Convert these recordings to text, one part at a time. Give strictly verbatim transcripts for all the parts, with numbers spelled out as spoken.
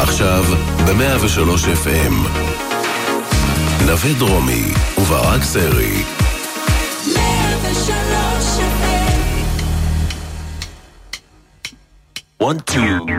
עכשיו ב-מאה ושלוש אף אם. נווה דרומי וברק סרי. מאה ושלוש אף אם. one two.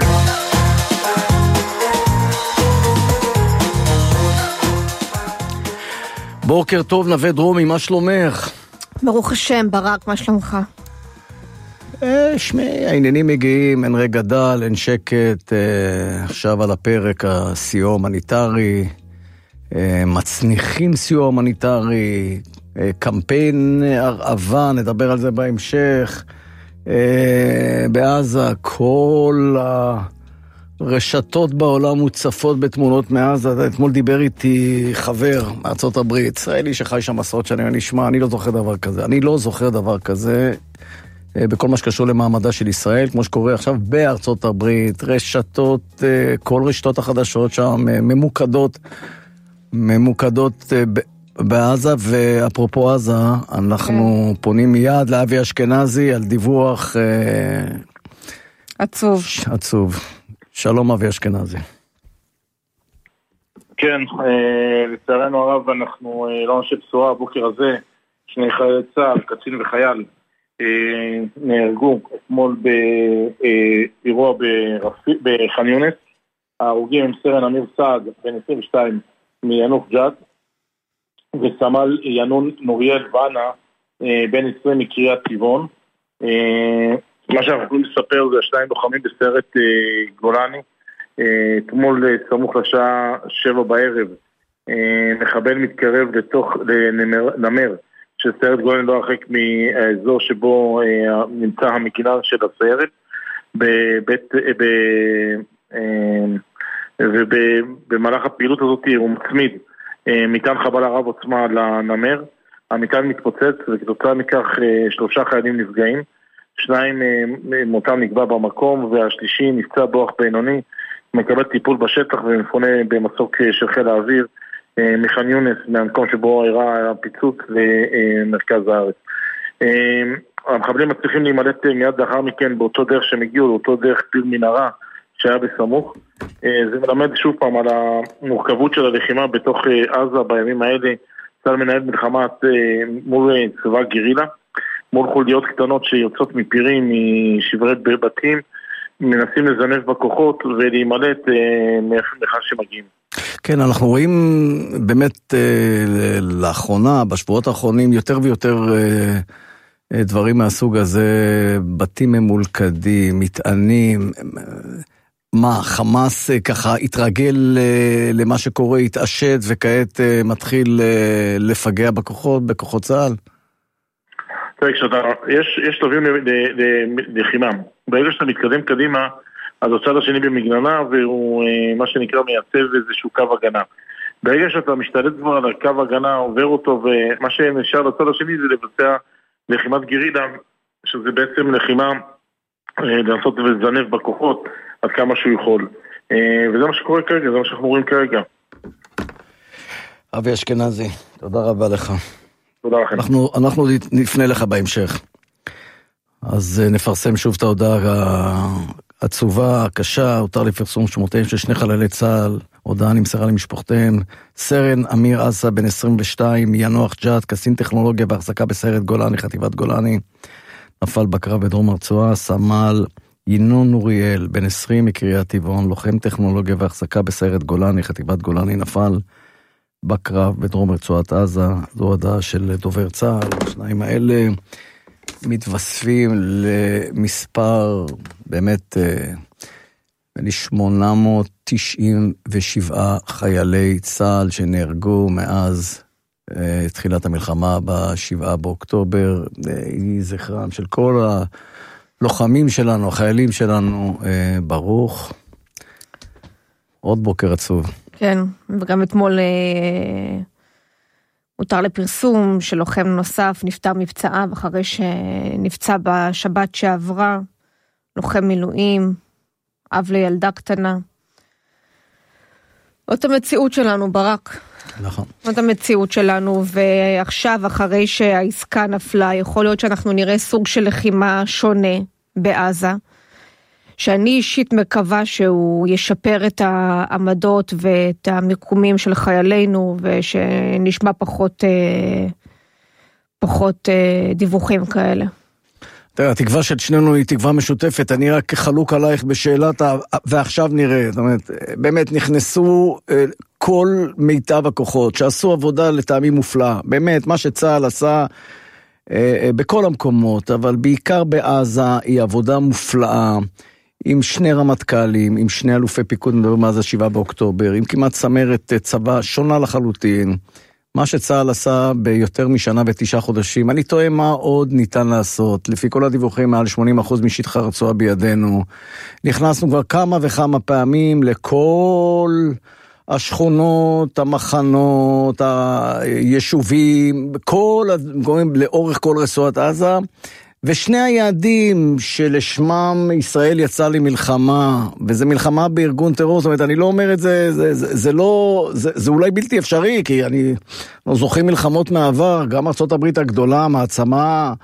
בוקר טוב נווה דרומי, מה שלומך? ברוך השם, ברק, מה שלומך? אה, שמי, העניינים מגיעים, אין רגע דל, אין שקט, אה, עכשיו על הפרק הסיוע הומניטרי, אה, מצניחים סיוע הומניטרי, אה, קמפיין הרעבה, נדבר על זה בהמשך, אה, בעזה, כל הרשתות בעולם מוצפות בתמונות מעזה. אתמול דיבר איתי חבר מארצות הברית, ישראלי שחי שם עשרות שנים, אני אשמע, אני לא זוכר דבר כזה, אני לא זוכר דבר כזה, בכל מה שקשור למעמדה של ישראל, כמו שקורה עכשיו בארצות הברית, רשתות, כל רשתות החדשות שם ממוקדות, ממוקדות בעזה, ואפרופו עזה, אנחנו פונים מיד לאבי אשכנזי על דיווח עצוב. עצוב. שלום אבי אשכנזי. כן, לצערנו הרב, אנחנו לא נשאר בשורה הבוקר הזה, שני חיילי צה"ל, קצין וחייל, נהרגו אתמול באירוע בח'אן יונס. ההרוגים הם סרן אמיר סעד, בן עשרים ושתיים, מיאנוח ג'ת, וסמל ינון נוריאל ואנה, בן עשרים, מקריית טבעון. מה שאנחנו יכולים לספר זה השניים לוחמים בסיירת גולני. אתמול סמוך לשעה שבע בערב, מחבל מתקרב לתוך לנמר של סיירת גולני, לא הרחק מהאזור שבו נמצא המגינה של הסיירת, בבית, ובמהלך הפעילות הזאת הוא מצמיד מטען חבל הרב עוצמה לנמר. המטען מתפוצץ, וכתוצאה מכך שלושה חיילים נפגעים, שניים מותם נקבע במקום, והשלישי נפצע באורח בינוני, מקבל טיפול בשטח ומפונה במסוק של חיל האוויר מח'אן יונס, מהמקום שבו אירע הפיצוץ למרכז הארץ. המחבלים מצליחים להימלט מיד לאחר מכן באותו דרך שהם הגיעו, לאותו דרך פיר מנהרה שהיה בסמוך. זה מלמד שוב פעם על המורכבות של הלחימה בתוך עזה בימים האלה. צה"ל מנהל מלחמה מול צבא גרילה, מול חוליות קטנות שיוצאות מפירים, משברי בתים, מנסים לזנב בכוחות ולהימלט מאיפה שמגיעים. כן, אנחנו רואים באמת לאחרונה, בשבועות האחרונים, יותר ויותר דברים מהסוג הזה, בתים ממולכדים, מטענים. מה, חמאס ככה התרגל למה שקורה, התעשת וכעת מתחיל לפגע בכוחות, בכוחות צה"ל? יש, יש שלבים ללחימה. ברגע שאתה מתקדם קדימה, אז הצד השני במגננה, והוא מה שנקרא מייצב איזשהו קו הגנה. ברגע שאתה משתלט כבר על הקו הגנה, עובר אותו, ומה שנשאר לצד השני זה לבצע לחימת גרילה, שזה בעצם לחימה לנסות ולזנב בכוחות עד כמה שהוא יכול. וזה מה שקורה כרגע, זה מה שאנחנו רואים כרגע. אבי אשכנזי, תודה רבה לך. תודה לכם. אנחנו, אנחנו נפנה לך בהמשך. אז נפרסם שוב את ההודעה העצובה, הקשה, הותר לפרסום שמותיהם של שני חללי צה"ל, הודעה נמסרה למשפחותיהם, סרן אמיר עזה בן עשרים ושתיים, מיאנוח ג'ת, קצין טכנולוגיה בהחזקה בסיירת גולני, חטיבת גולני, נפל בקרב בדרום הרצועה. סמל ינון נוריאל בן עשרים, מקריית טבעון, לוחם טכנולוגיה והחזקה בסיירת גולני, חטיבת גולני, נפל בקרב בדרום רצועת עזה. זו הודעה של דובר צה"ל. השניים האלה מתווספים למספר באמת שמונה מאות תשעים ושבעה חיילי צה"ל שנהרגו מאז תחילת המלחמה בשבעה באוקטובר. יהי זכרם של כל הלוחמים שלנו, החיילים שלנו, ברוך. עוד בוקר עצוב. כן, וגם אתמול הותר לפרסום שלוחם נוסף נפטר מפצעיו אחרי שנפצע בשבת שעברה, לוחם מילואים, אב לילדה קטנה. זאת המציאות שלנו, ברק. נכון. זאת המציאות שלנו, ועכשיו אחרי שהעסקה נפלה, יכול להיות שאנחנו נראה סוג של לחימה שונה בעזה, שאני אישית מקווה שהוא ישפר את העמדות ואת המיקומים של חיילינו, ושנשמע פחות, פחות דיווחים כאלה. התקווה של שנינו היא תקווה משותפת, אני רק חלוק עלייך בשאלת, ועכשיו נראה, זאת אומרת, באמת נכנסו כל מיטב הכוחות, שעשו עבודה לטעמים מופלאה, באמת, מה שצהל עשה בכל המקומות, אבל בעיקר בעזה, היא עבודה מופלאה, עם שני רמטכ"לים, עם שני אלופי פיקוד מאז השבעה באוקטובר, עם כמעט צמרת צבא שונה לחלוטין, מה שצהל עשה ביותר משנה ותשעה חודשים, אני טועה מה עוד ניתן לעשות, לפי כל הדיווחים מעל שמונים אחוז משטח הרצועה בידינו, נכנסנו כבר כמה וכמה פעמים לכל השכונות, המחנות, היישובים, כל הגורמים לאורך כל רצועת עזה, ושני היעדים שלשמם ישראל יצא למלחמה, וזה מלחמה בארגון טרור, זאת אומרת, אני לא אומר את זה, זה, זה, זה לא, זה, זה אולי בלתי אפשרי, כי אני לא זוכר מלחמות מעבר, גם ארצות הברית הגדולה, מעצמה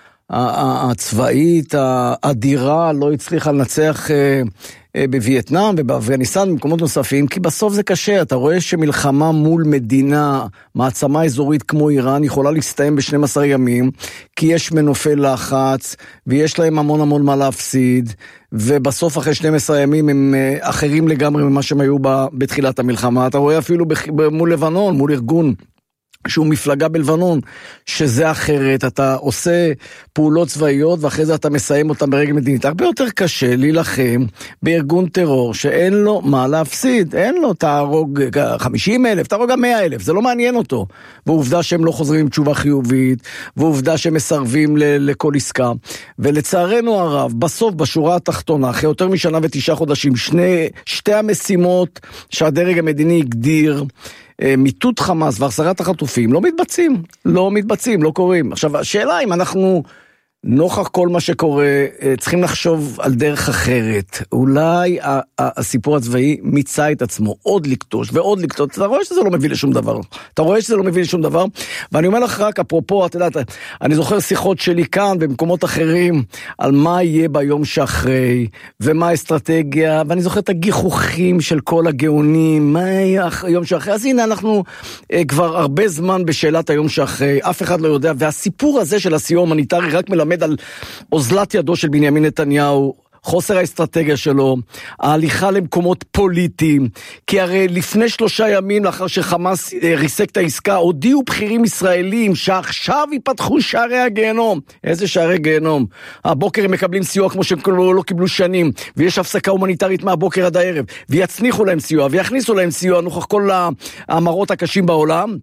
הצבאית, האדירה, לא הצליחה לנצח בווייטנאם ובאפגניסטן, במקומות נוספים, כי בסוף זה קשה, אתה רואה שמלחמה מול מדינה, מעצמה אזורית כמו איראן, יכולה להסתיים ב-שנים עשר ימים, כי יש מנופי לחץ, ויש להם המון המון מה להפסיד, ובסוף אחרי שנים עשר ימים הם אחרים לגמרי ממה שהם היו בתחילת המלחמה, אתה רואה אפילו מול לבנון, מול ארגון, שהוא מפלגה בלבנון, שזה אחרת, אתה עושה פעולות צבאיות, ואחרי זה אתה מסיים אותם ברגע מדינית. הרבה יותר קשה להילחם בארגון טרור, שאין לו מה להפסיד, אין לו, תהרוג חמישים אלף, תהרוג גם מאה אלף, זה לא מעניין אותו. ועובדה שהם לא חוזרים עם תשובה חיובית, ועובדה שהם מסרבים ל- לכל עסקה. ולצערנו הרב, בסוף, בשורה התחתונה, אחרי יותר משנה ותשעה חודשים, שני, שתי המשימות שהדרג המדיני הגדיר, מיטוט חמאס והחזרת החטופים לא מתבצעים, לא מתבצעים, לא קוראים. עכשיו, השאלה אם אנחנו, נוכח כל מה שקורה, צריכים לחשוב על דרך אחרת. אולי הסיפור הצבאי מיצה את עצמו, עוד לקטוש ועוד לקטוש. אתה רואה שזה לא מביא לשום דבר. אתה רואה שזה לא מביא לשום דבר. ואני אומר לך רק, אפרופו, אתה יודע, אני זוכר שיחות שלי כאן במקומות אחרים, על מה יהיה ביום שאחרי, ומה האסטרטגיה, ואני זוכר את הגיחוכים של כל הגאונים, מה יהיה היום שאחרי. אז הנה, אנחנו כבר הרבה זמן בשאלת היום שאחרי, אף אחד לא יודע, והסיפור הזה של הסיוע ההומניטרי רק מלמד על אוזלת ידו של בנימין נתניהו, חוסר האסטרטגיה שלו, ההליכה למקומות פוליטיים, כי הרי לפני שלושה ימים לאחר שחמאס ריסק את העסקה, הודיעו בכירים ישראלים שעכשיו ייפתחו שערי הגיהנום. איזה שערי גיהנום? הבוקר הם מקבלים סיוע כמו שהם לא, לא קיבלו שנים, ויש הפסקה הומניטרית מהבוקר עד הערב, ויצניחו להם סיוע, ויכניסו להם סיוע נוכח כל המראות הקשים בעולם.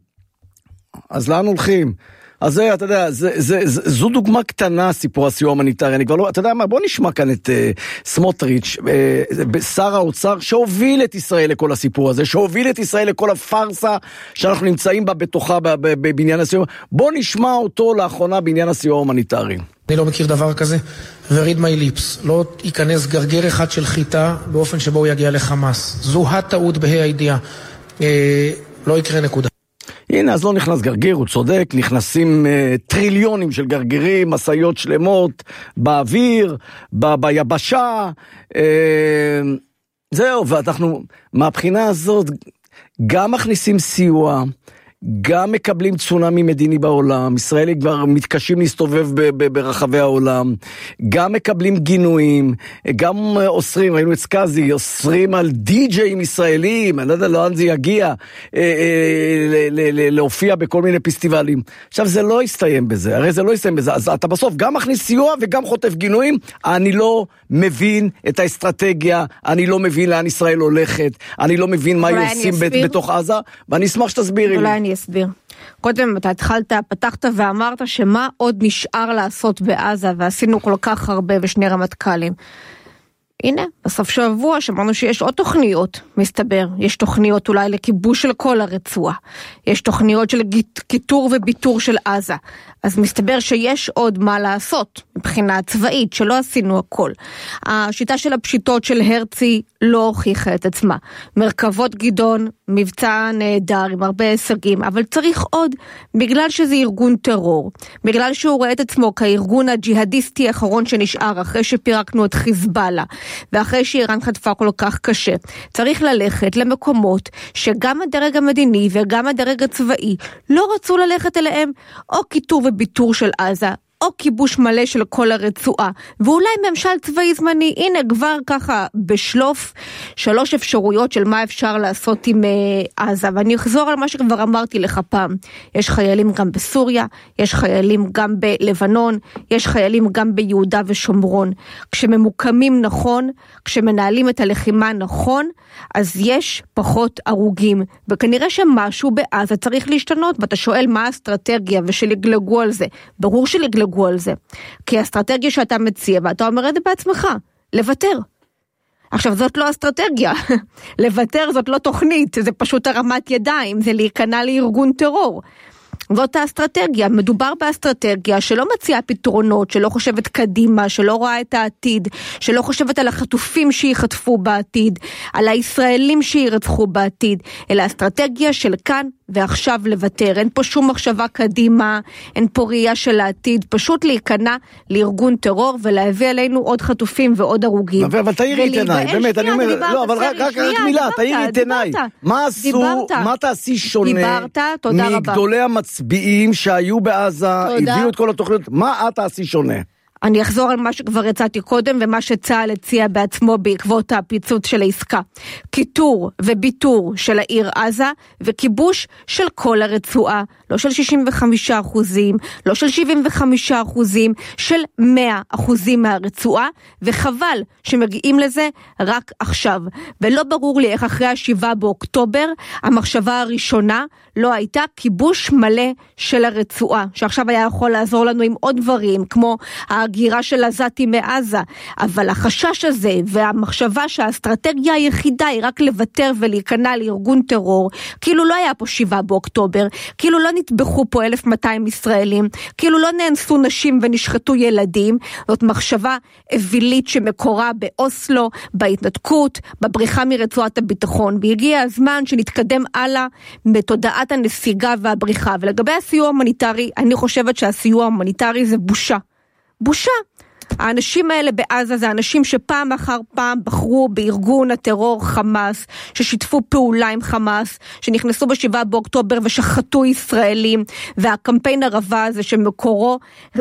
אז לאן הולכים? אז זה, אתה יודע, זה, זה, זה, זו דוגמה קטנה, סיפור הסיוע ההומניטרי. אני כבר לא, אתה יודע מה, בוא נשמע כאן את uh, סמוטריץ', uh, שר האוצר, שהוביל את ישראל לכל הסיפור הזה, שהוביל את ישראל לכל הפרסה שאנחנו נמצאים בה בתוכה בבניין הסיוע. בוא נשמע אותו לאחרונה בעניין הסיוע ההומניטרי. אני לא מכיר דבר כזה, וריד מי ליפס, לא ייכנס גרגר אחד של חיטה באופן שבו הוא יגיע לחמאס. זו הטעות בה"א הידיעה. אה, לא יקרה נקודה. הנה, אז לא נכנס גרגיר, הוא צודק, נכנסים uh, טריליונים של גרגירים, מסעיות שלמות, באוויר, ב- ביבשה, uh, זהו, ואנחנו, מהבחינה הזאת, גם מכניסים סיוע, גם מקבלים צונאמי מדיני בעולם, ישראלים כבר מתקשים להסתובב ב- ב- ברחבי העולם, גם מקבלים גינויים, גם אוסרים, ראינו את סקאזי, אוסרים על די-ג'יים ישראלים, אני לא יודע לאן זה יגיע, אה, אה, ל- ל- ל- להופיע בכל מיני פסטיבלים. עכשיו זה לא יסתיים בזה, הרי זה לא יסתיים בזה, אז אתה בסוף גם מכניס סיוע וגם חוטף גינויים, אני לא מבין את האסטרטגיה, אני לא מבין לאן ישראל הולכת, אני לא מבין מה היא עושים ב- בתוך עזה, ואני אשמח שתסבירי לי. אולי אני אסביר. קודם אתה התחלת, פתחת ואמרת שמה עוד נשאר לעשות בעזה, ועשינו כל כך הרבה ושני רמטכ"לים. הנה, בסוף שבוע שמענו שיש עוד תוכניות, מסתבר. יש תוכניות אולי לכיבוש של כל הרצועה. יש תוכניות של קיטור וביטור של עזה. אז מסתבר שיש עוד מה לעשות מבחינה צבאית, שלא עשינו הכל. השיטה של הפשיטות של הרצי לא הוכיחה את עצמה. מרכבות גדעון, מבצע נהדר עם הרבה הישגים, אבל צריך עוד, בגלל שזה ארגון טרור, בגלל שהוא רואה את עצמו כארגון הג'יהדיסטי האחרון שנשאר אחרי שפירקנו את חיזבאללה, ואחרי שאיראן חטפה כל כך קשה, צריך ללכת למקומות שגם הדרג המדיני וגם הדרג הצבאי לא רצו ללכת אליהם, או קיטור וביטור של עזה, או כיבוש מלא של כל הרצועה, ואולי ממשל צבאי זמני. הנה כבר ככה בשלוף שלוש אפשרויות של מה אפשר לעשות עם uh, עזה, ואני אחזור על מה שכבר אמרתי לך פעם. יש חיילים גם בסוריה, יש חיילים גם בלבנון, יש חיילים גם ביהודה ושומרון. כשממוקמים נכון, כשמנהלים את הלחימה נכון, אז יש פחות הרוגים, וכנראה שמשהו בעזה צריך להשתנות, ואתה שואל מה האסטרטגיה, ושלגלגו על זה. ברור שלגלגו על זה, כי האסטרטגיה שאתה מציע, ואתה אומר את זה בעצמך, לוותר. עכשיו, זאת לא אסטרטגיה, לוותר זאת לא תוכנית, זה פשוט הרמת ידיים, זה להיכנע לארגון טרור. זאת האסטרטגיה, מדובר באסטרטגיה שלא מציעה פתרונות, שלא חושבת קדימה, שלא רואה את העתיד, שלא חושבת על החטופים שיחטפו בעתיד, על הישראלים שירצחו בעתיד, אלא אסטרטגיה של כאן ועכשיו לוותר. אין פה שום מחשבה קדימה, אין פה ראייה של העתיד, פשוט להיכנע לארגון טרור ולהביא עלינו עוד חטופים ועוד הרוגים. אבל תאירי את עיניי, באמת, אני אומר, לא, אבל רק מילה, תאירי את עיניי. מה עשו, מה תעשי שונה מגדולי המצביעים שהיו בעזה, הביאו את כל התוכניות, מה את תעשי שונה? אני אחזור על מה שכבר הצעתי קודם, ומה שצה"ל הציע בעצמו בעקבות הפיצוץ של העסקה. קיטור וביטור של העיר עזה, וכיבוש של כל הרצועה. לא של שישים וחמישה אחוזים, לא של שבעים וחמישה אחוזים, של מאה אחוזים מהרצועה, וחבל שמגיעים לזה רק עכשיו. ולא ברור לי איך אחרי השבעה באוקטובר, המחשבה הראשונה לא הייתה כיבוש מלא של הרצועה, שעכשיו היה יכול לעזור לנו עם עוד דברים, כמו הגירה של עזתים מעזה, אבל החשש הזה והמחשבה שהאסטרטגיה היחידה היא רק לוותר ולהיכנע לארגון טרור, כאילו לא היה פה שבעה באוקטובר, כאילו לא נטבחו פה אלף ומאתיים ישראלים, כאילו לא נאנסו נשים ונשחטו ילדים, זאת מחשבה אווילית שמקורה באוסלו, בהתנתקות, בבריחה מרצועת הביטחון, והגיע הזמן שנתקדם הלאה בתודעת הנסיגה והבריחה. ולגבי הסיוע ההומניטרי, אני חושבת שהסיוע ההומניטרי זה בושה. בושה. האנשים האלה בעזה זה אנשים שפעם אחר פעם בחרו בארגון הטרור חמאס, ששיתפו פעולה עם חמאס, שנכנסו בשבעה באוקטובר ושחטו ישראלים, והקמפיין הרבה הזה שמקורו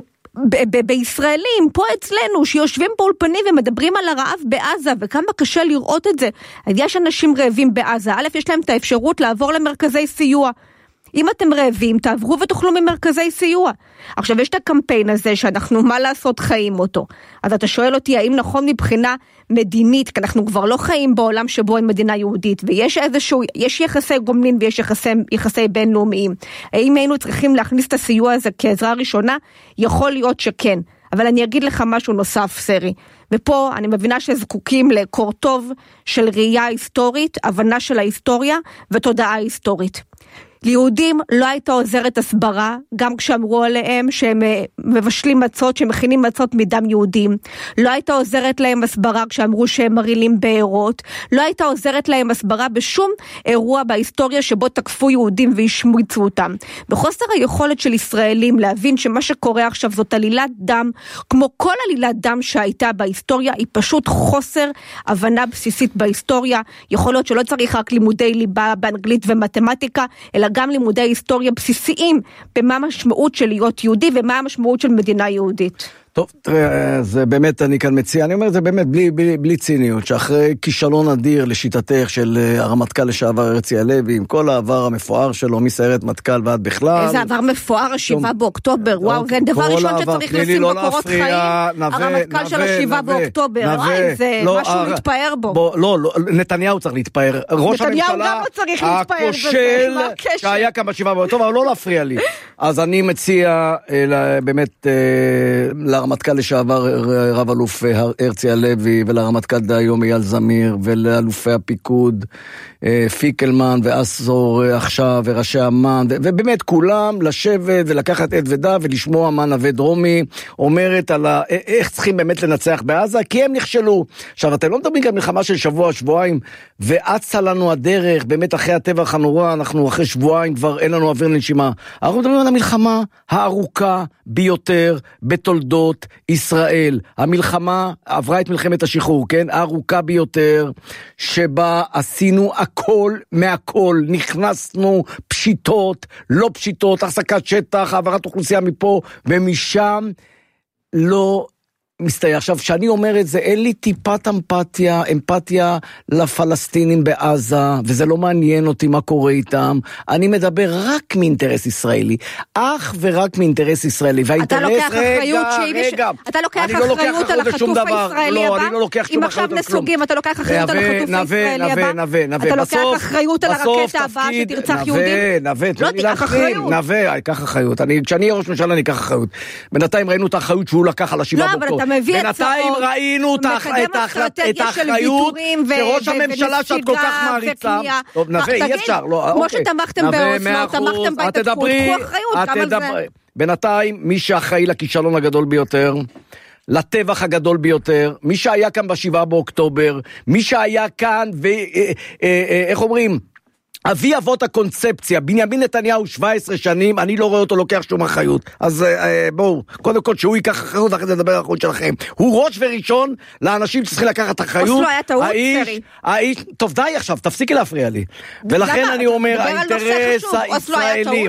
ב- ב- בישראלים, פה אצלנו, שיושבים באולפנים ומדברים על הרעב בעזה, וכמה קשה לראות את זה. יש אנשים רעבים בעזה, א', יש להם את האפשרות לעבור למרכזי סיוע. אם אתם רעבים, תעברו ותאכלו ממרכזי סיוע. עכשיו, יש את הקמפיין הזה שאנחנו, מה לעשות, חיים אותו. אז אתה שואל אותי, האם נכון מבחינה מדינית, כי אנחנו כבר לא חיים בעולם שבו אין מדינה יהודית, ויש איזשהו, יש יחסי גומלין ויש יחסי, יחסי בינלאומיים. האם היינו צריכים להכניס את הסיוע הזה כעזרה ראשונה? יכול להיות שכן. אבל אני אגיד לך משהו נוסף, סרי. ופה אני מבינה שזקוקים לקור טוב של ראייה היסטורית, הבנה של ההיסטוריה ותודעה היסטורית. ליהודים לא הייתה עוזרת הסברה, גם כשאמרו עליהם שהם מבשלים מצות, שמכינים מצות מדם יהודים. לא הייתה עוזרת להם הסברה כשאמרו שהם מרעילים בארות. לא הייתה עוזרת להם הסברה בשום אירוע בהיסטוריה שבו תקפו יהודים והשמיצו אותם. בחוסר היכולת של ישראלים להבין שמה שקורה עכשיו זאת עלילת דם, כמו כל עלילת דם שהייתה בהיסטוריה, היא פשוט חוסר הבנה בסיסית בהיסטוריה. יכול להיות שלא צריך רק לימודי ליבה באנגלית ומתמטיקה, אלא גם לימודי היסטוריה בסיסיים, במה המשמעות של להיות יהודי, ומה המשמעות של מדינה יהודית. טוב, תראה, זה באמת, אני כאן מציע, אני אומר את זה באמת בלי, בלי, בלי ציניות, שאחרי כישלון אדיר לשיטתך של הרמטכ"ל לשעבר הרצי הלוי, עם כל העבר המפואר שלו, מסיירת מטכ"ל ועד בכלל. איזה עבר מפואר, השבעה באוקטובר, וואו, זה דבר ראשון שצריך לשים בקורות חיים, הרמטכ"ל של השבעה באוקטובר, וואי, זה משהו להתפאר בו. לא, נתניהו צריך להתפאר, ראש הממשלה הכושל שהיה כאן בשבעה באוקטובר, אבל לא להפריע לי. אז אני מציע באמת לרמטכ"ל לשעבר רב אלוף הרצי הלוי, ולרמטכ"ל דהיום אייל זמיר, ולאלופי הפיקוד פיקלמן ואסור עכשיו וראשי אמ"ן, ובאמת כולם לשבת ולקחת עת ודע ולשמוע מה נווה דרומי אומרת על איך צריכים באמת לנצח בעזה, כי הם נכשלו. עכשיו אתם לא מדברים גם מלחמה של שבוע, שבועיים, ואצה לנו הדרך, באמת אחרי הטבח הנורא, אנחנו אחרי שבועיים כבר אין לנו אוויר לנשימה. אנחנו מדברים על המלחמה הארוכה ביותר בתולדות בתולדות ישראל. המלחמה עברה את מלחמת השחרור, כן? הארוכה ביותר, שבה עשינו הכל מהכל, נכנסנו פשיטות, לא פשיטות, החזקת שטח, העברת אוכלוסייה מפה ומשם, לא מסתייע. עכשיו, שאני אומר את זה, אין לי טיפת אמפתיה, אמפתיה לפלסטינים בעזה, וזה לא מעניין אותי מה קורה איתם. אני מדבר רק מאינטרס ישראלי, אך ורק מאינטרס ישראלי. אתה לוקח אחריות רגע, אתה לוקח אחריות על החטוף הישראלי הבא? אם עכשיו נסוגים, אתה לוקח אחריות על החטוף הישראלי הבא? אתה לוקח אחריות על הרקטה הבאה שתרצח יהודים? לא תיקח אחריות. נווה, אקח אחריות. כשאני אהיה ראש ממשלה, אני אקח אחריות. בינתיים ראינו את האחריות שהוא לקח על השבעה באוקטובר. בינתיים ראינו את האחריות שראש הממשלה שאת כל כך מעריצה. טוב, נווה, אי אפשר. כמו שתמכתם באוסלו, תמכתם בהתפתחות, קחו אחריות גם על זה. בינתיים, מי שאחראי לכישלון הגדול ביותר, לטבח הגדול ביותר, מי שהיה כאן בשבעה באוקטובר, מי שהיה כאן, ואיך אומרים, אבי אבות הקונספציה, בנימין נתניהו שבע עשרה שנים, אני לא רואה אותו לוקח שום אחריות. אז בואו, קודם כל שהוא ייקח אחריות, אחרי זה לדבר על האחריות שלכם. הוא ראש וראשון לאנשים שצריכים לקחת אחריות. אוסלו היה טעות, פרי. האיש, טוב די עכשיו, תפסיקי להפריע לי. ולכן אני אומר, האינטרס הישראלי,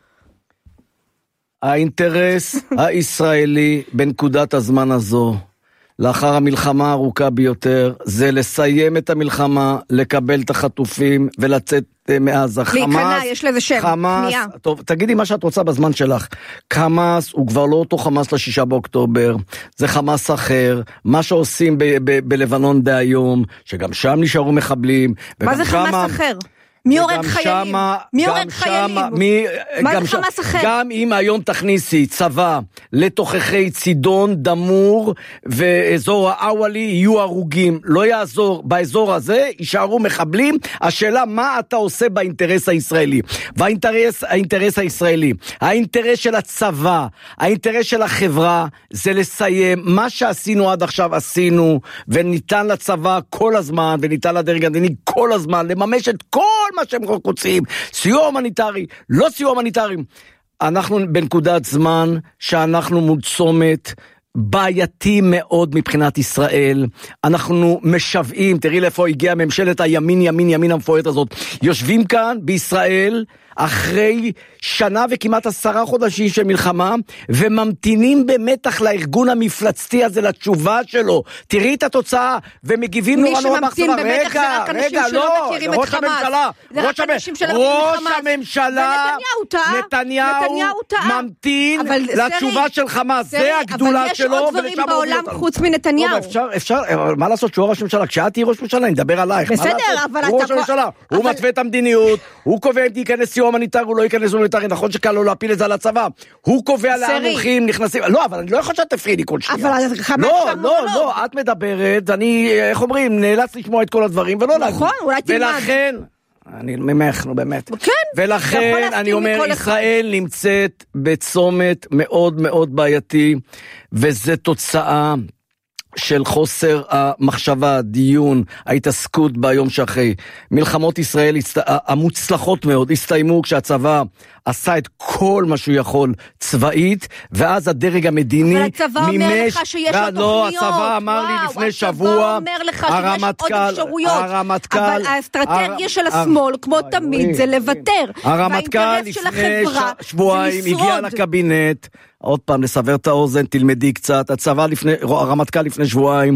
האינטרס הישראלי בנקודת הזמן הזו, לאחר המלחמה הארוכה ביותר, זה לסיים את המלחמה, לקבל את החטופים ולצאת מעזה. להיכנע, יש לזה שם, חמאס, טוב, תגידי מה שאת רוצה בזמן שלך. חמאס הוא כבר לא אותו חמאס לשישה באוקטובר, זה חמאס אחר, מה שעושים ב- ב- בלבנון דהיום, שגם שם נשארו מחבלים. מה זה חמאס שמה, אחר? מי הורג חיילים? מי הורג חיילים? מי, מה זה חמאס אחר? גם אם היום תכניסי צבא לתוככי צידון, דמור ואזור האוואלי, יהיו הרוגים. לא יעזור, באזור הזה יישארו מחבלים. השאלה מה אתה עושה באינטרס הישראלי. והאינטרס האינטרס הישראלי, האינטרס של הצבא, האינטרס של החברה, זה לסיים. מה שעשינו עד עכשיו עשינו, וניתן לצבא כל הזמן, וניתן לדרג המדיני כל הזמן, לממש את כל מה שהם רוצים, סיוע הומניטרי, לא סיוע הומניטרי. אנחנו בנקודת זמן שאנחנו מול צומת בעייתי מאוד מבחינת ישראל. אנחנו משוועים, תראי לאיפה הגיעה ממשלת הימין ימין ימין המפוארת הזאת. יושבים כאן בישראל אחרי שנה וכמעט עשרה חודשים של מלחמה, וממתינים במתח לארגון המפלצתי הזה לתשובה שלו. תראי את התוצאה, ומגיבים נורא נורא מחסבה. מי שממתין במתח זה רק אנשים שלא מכירים את חמאס. זה רק אנשים שלא מכירים את חמאס. ראש הממשלה, נתניהו ממתין לתשובה של חמאס. זה הגדולה שלו. אבל יש עוד דברים בעולם חוץ מנתניהו. אפשר, מה לעשות שהוא ראש ממשלה? כשאת תהי ראש ממשלה, אני מדבר עלייך. בסדר, אבל אתה... הוא ראש הממשלה, הוא מתווה את המדיניות, הוא קובע אם תיכנס סיוע הומניטרי, הוא לא ייכנס הומניטרי, נכון שקל לו להפיל את זה על הצבא. הוא קובע לאן הולכים, נכנסים, לא, אבל אני לא יכול שתפרידי כל שנייה. אבל חמאס לא, שם לא, לא, את מדברת, אני, איך אומרים, נאלץ לשמוע את כל הדברים, ולא להגיד. נכון, אולי תלמד. ולכן, אני ממך, נו באמת. כן. ולכן, אני אומר, ישראל נמצאת בצומת מאוד מאוד בעייתי, וזה תוצאה של חוסר המחשבה, דיון, ההתעסקות ביום שאחרי. מלחמות ישראל המוצלחות מאוד הסתיימו כשהצבא עשה את כל מה שהוא יכול צבאית, ואז הדרג המדיני מימש... אבל הצבא אומר לך שיש עוד לא, תוכניות. הצבא אמר לי לפני שבוע, הצבא אומר לך שיש עוד אפשרויות. הרמטכ"ל, אבל האסטרטגיה של השמאל, כמו תמיד, זה לוותר. הרמטכ"ל לפני שבועיים הגיע לקבינט, עוד פעם, לסבר את האוזן, תלמדי קצת. הצבא לפני, הרמטכ"ל לפני שבועיים,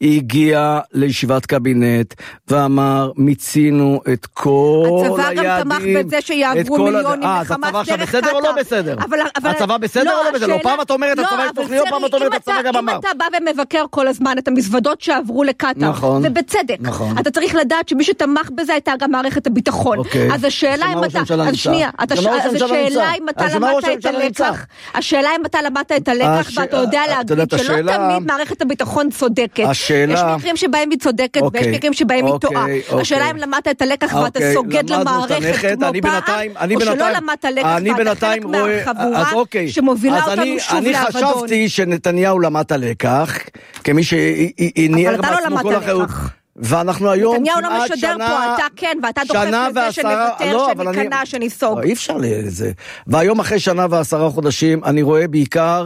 הגיע לישיבת קבינט, ואמר, מיצינו את כל היעדים. הצבא גם תמך בזה שיעברו מיליונים מחמאס דרך קטר. בסדר או לא בסדר? הצבא בסדר או לא בסדר? לא, פעם את אומרת, הצבא יש תוכניות, פעם את אומרת, הצבא גם אמר. אם אתה בא ומבקר כל הזמן את המזוודות שעברו לקטר, ובצדק, אתה צריך לדעת שמי שתמך בזה הייתה גם מערכת הביטחון. אז השאלה אם אתה, אז שנייה, השאלה אם אתה למדת את הלקח, השאלה אם אתה למדת את הלקח, ואתה יודע להגיד שלא תמיד מערכת הביטחון צודקת. יש מקרים שבהם היא צודקת, ויש מקרים שבהם היא טועה. השאלה אם למדת את הלקח, ואתה סוגד למערכת כמו פעם, או שלא למדת לקח, ואתה חלק מהחבורה שמובילה אותנו שוב אני לאבדון. חשבתי שנתניהו למד את הלקח, כמי שהניער בעצמו כל אחריות. ואנחנו היום נתניהו לא משדר פה, אתה כן, ואתה דוחף לזה שנוותר, שניכנע, שניסוג. אי אפשר לזה. והיום אחרי שנה ועשרה חודשים, אני רואה בעיקר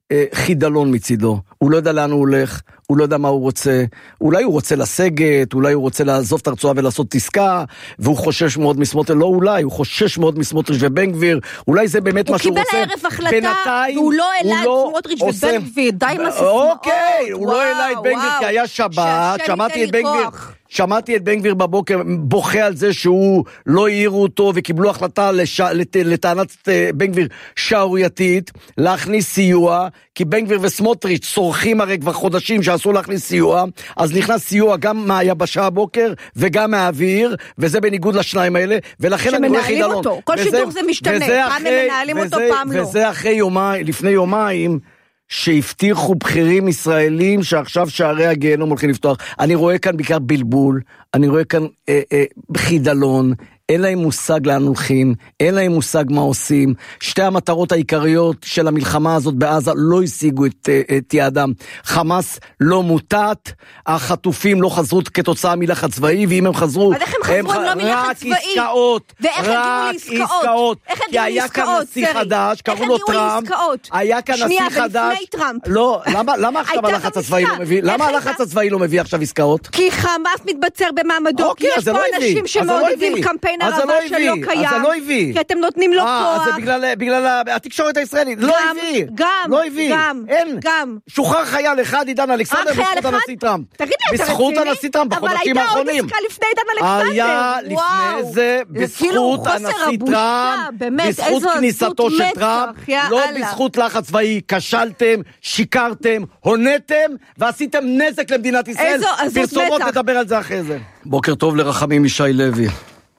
אה, חידלון מצידו, הוא לא יודע לאן הוא הולך, הוא לא יודע מה הוא רוצה, אולי הוא רוצה לסגת, אולי הוא רוצה לעזוב את הרצועה ולעשות עסקה, והוא חושש מאוד מסמוטריץ', לא אולי, הוא חושש מאוד מסמוטריץ' ובן גביר, אולי זה באמת מה שהוא רוצה. הוא קיבל הערב החלטה, והוא לא העלה את סמוטריץ' ובן גביר, די עם הסיסמאות. אוקיי, הוא לא העלה את בן גביר, כי היה שבת, שמעתי את בן גביר, שמעתי את בן גביר בבוקר בוכה על זה שהוא לא העירו אותו וקיבלו החלטה לש... לת... לטענת בן גביר שערורייתית להכניס סיוע, כי בן גביר וסמוטריץ' צורכים הרי כבר חודשים שאסור להכניס סיוע, אז נכנס סיוע גם מהיבשה הבוקר וגם מהאוויר, וזה בניגוד לשניים האלה, ולכן אני רואה חידלון. אותו, כל וזה, שידור זה משתנה, פעם הם מנהלים וזה, אותו, פעם וזה לא. וזה אחרי יומיים, לפני יומיים, שהבטיחו בכירים ישראלים שעכשיו שערי הגיהנום הולכים לפתוח. אני רואה כאן בעיקר בלבול, אני רואה כאן אה, אה, חידלון, אין להם מושג לאן הולכים, אין להם מושג מה עושים. שתי המטרות העיקריות של המלחמה הזאת בעזה לא השיגו את, את יעדם. חמאס לא מוטט, החטופים לא חזרו כתוצאה מלחץ צבאי, ואם הם חזרו, אז איך הם חזרו הם, הם לא מלחץ צבאי? עסקאות, ואיך הגיעו לעסקאות? איך הגיעו לעסקאות? כי היה כאן נשיא חדש, קראו לו טראמפ, היה כאן נשיא חדש, לא, למה, למה עכשיו הלחץ הצבאי לא מביא, למה הלחץ הצבאי לא מביא עכשיו עסקאות? כי חמאס מתבצר במעמדו, כי יש פה אנשים שמעודדים קמפיין הרבה שלא קיים, כי אתם נותנים לו כוח. אז זה בגלל התקשורת הישראלית, לא הביא, לא הביא, אין, שוחרר חייל אחד, עידן אלכסנדר, בזכות הנשיא טראמפ. בזכות הנשיא טראמפ, בחודשים האחרונים. אבל הייתה עוד עסקה לפני עידן אלכסנדר. היה לפני זה, בזכות הנשיא טראמפ, בזכות כניסתו של טראמפ, לא בזכות לחץ צבאי, כשלתם, שיקרתם, הונתם, ועשיתם נזק למדינת ישראל. פרסומות נדבר על זה אחרי זה. בוקר טוב לרחמים ישי לוי.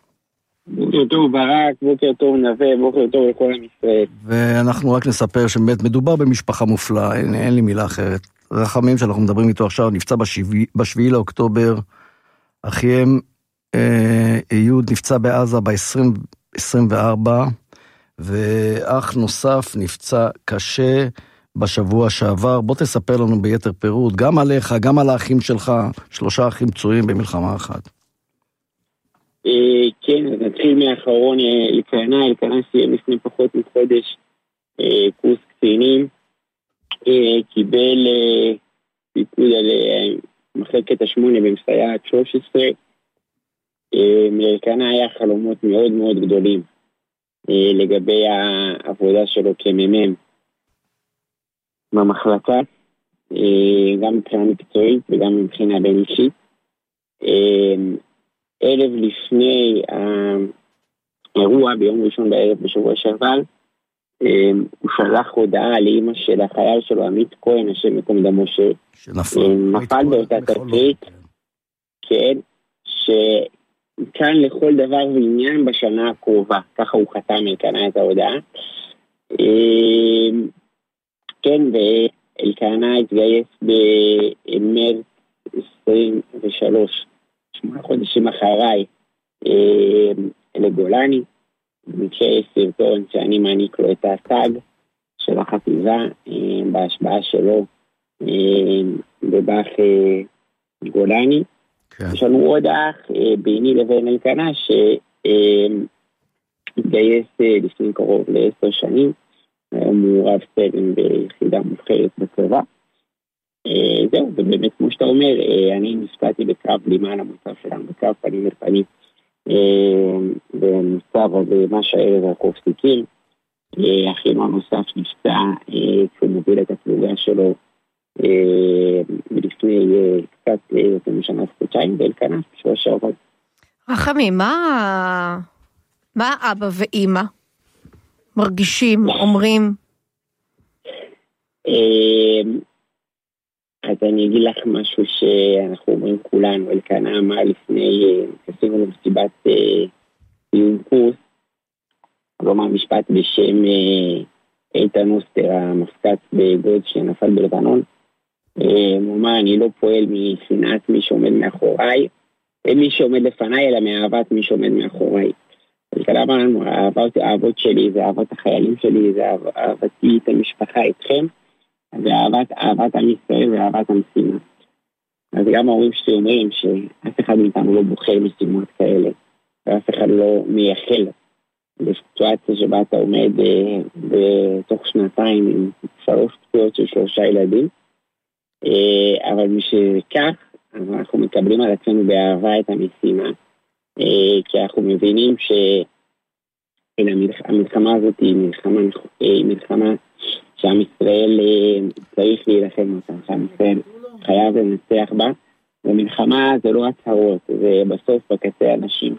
בוקר טוב ברק, בוקר טוב נווה, בוקר טוב לכל עם ישראל. ואנחנו רק נספר שבאמת מדובר במשפחה מופלאה, אין, אין לי מילה אחרת. רחמים שאנחנו מדברים איתו עכשיו, נפצע בשביעי, בשביעי לאוקטובר, אחיהם אה, יוד נפצע בעזה ב-עשרים עשרים וארבע, ואח נוסף נפצע קשה בשבוע שעבר. בוא תספר לנו ביתר פירוט, גם עליך, גם על האחים שלך, שלושה אחים פצועים במלחמה אחת. כן, אז נתחיל מהאחרון, אלקנה, אלקנה סיים לפני פחות מחודש קורס קצינים, קיבל פיקוד על מחלקת השמונה במסייעת שלוש עשרה, לאלקנה היה חלומות מאוד מאוד גדולים לגבי העבודה שלו כמ"מ במחלקה, גם מבחינה מקצועית וגם מבחינה בין אישית. ערב לפני האירוע, ביום ראשון בערב בשבוע שעבר, הוא שלח הודעה לאמא של החייל שלו, עמית כהן, השם מקום דמו, שנפל באותה תקרית, כן, שכאן לכל דבר ועניין בשנה הקרובה, ככה הוא חתם אלקנה את ההודעה. כן, ואלקנה התגייס במרץ עשרים ושלוש, שמונה חודשים אחריי, אה, לגולני, במקרה סרטון שאני מעניק לו את התג של החטיבה, אה, בהשבעה שלו אה, בבח אה, גולני. כן. יש לנו עוד אח אה, ביני לבין אלקנה שהתגייס אה, לפני קרוב לעשר שנים, הוא רב סרן ביחידה מובחרת בצבא. זהו, ובאמת כמו שאתה אומר, אני נפצעתי בקרב למען המוצב שלנו, בקרב פנים אל פנים, במצב במה שהערב הקופסיקים. אחים הנוסף נפצע כשהוא מוביל את הפלוגה שלו לפני קצת יותר משנה חודשיים, ואלקנה בשבוע שעבר. רחמי, מה מה אבא ואמא מרגישים, אומרים? אז אני אגיד לך משהו שאנחנו אומרים כולנו. אלקנה אמר לפני, עשינו למסיבת סיום קורס, כלומר משפט בשם איתן אוסטר, המפקץ בגוד שנפל בלבנון. הוא אמר, אני לא פועל משנאת מי שעומד מאחוריי, אין מי שעומד לפניי, אלא מאהבת מי שעומד מאחוריי. אלקנה אמר לנו, האהבות שלי זה אהבת החיילים שלי, זה אהבתי את המשפחה איתכם, ואהבת, אהבת עם ישראל ואהבת המשימה. אז גם ההורים שלי אומרים שאף אחד מאיתנו לא בוחר משימות כאלה, ואף אחד לא מייחל בסיטואציה שבה אתה עומד בתוך שנתיים עם שלוש פצועות של שלושה ילדים, אבל משכך, אנחנו מקבלים על עצמנו באהבה את המשימה, כי אנחנו מבינים שהמלחמה הזאת היא מלחמה, היא מלחמה שעם ישראל צריך להילחם אותה, שעם ישראל חייב לנצח בה, ומלחמה זה לא הצהרות, זה בסוף בקצה אנשים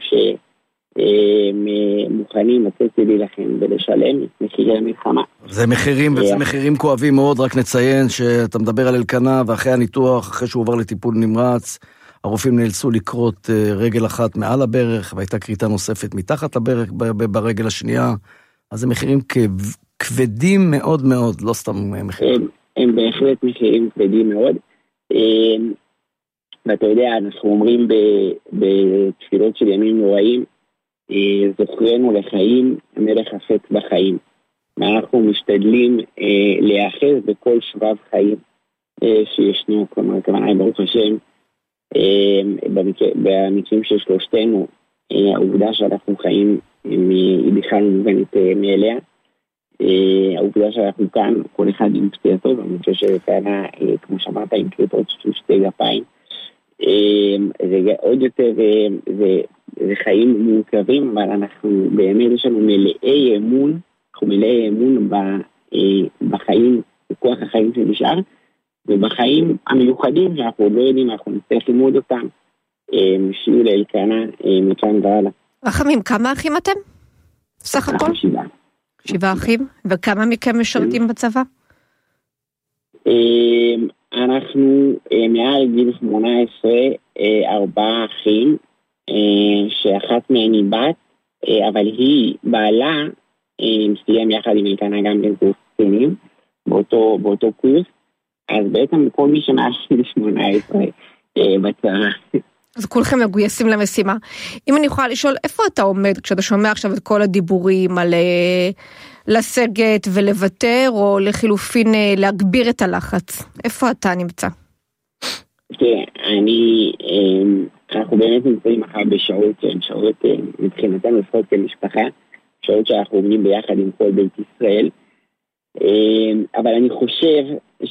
שמוכנים לצאת להילחם ולשלם את מחירי המלחמה. זה מחירים, וזה מחירים כואבים מאוד, רק נציין שאתה מדבר על אלקנה, ואחרי הניתוח, אחרי שהוא עבר לטיפול נמרץ, הרופאים נאלצו לקרות רגל אחת מעל הברך, והייתה קריטה נוספת מתחת לברך ברגל השנייה, אז זה מחירים כבדים מאוד מאוד, לא סתם מחירים. הם, הם בהחלט מחירים כבדים מאוד, ואתה יודע, אנחנו אומרים בתפילות של ימים נוראים, זוכרנו לחיים, המלך חפץ בחיים. ואנחנו משתדלים להיאחז בכל שבב חיים שישנו, כלומר, כמובן, ברוך השם, במקרים של שלושתנו, העובדה שאנחנו חיים היא בכלל מובנת מאליה. העובדה שאנחנו כאן, כל אחד עם פציעתו, ואני חושב שכאן, כמו שאמרת, עם קריטות של שתי גפיים, זה עוד יותר, זה, זה חיים מורכבים, אבל אנחנו באמת יש לנו מלאי אמון, אנחנו מלאי אמון בחיים, בכוח החיים שנשאר, ובחיים המיוחדים שאנחנו עוד לא יודעים, אנחנו נצטרך ללמוד אותם, שיהיו לאלקנה מכאן והלאה. רחמים, כמה אחים אתם? סך הכל? שבעה. שבעה אחים? וכמה מכם משרתים בצבא? אנחנו מעל גיל שמונה עשרה, ארבעה אחים, שאחת מהן היא בת, אבל היא בעלה, סיים יחד עם אלקנה גם בקורס קצינים, באותו, באותו קורס, אז בעצם כל מי שמעל גיל שמונה עשרה בצבא. אז כולכם מגויסים למשימה. אם אני יכולה לשאול, איפה אתה עומד כשאתה שומע עכשיו את כל הדיבורים על לסגת ולוותר, או לחילופין להגביר את הלחץ? איפה אתה נמצא? תראה, אני, אנחנו באמת נמצאים אחר בשעות, שעות מבחינתנו לפחות כמשפחה, שעות שאנחנו עומדים ביחד עם כל בית ישראל, אבל אני חושב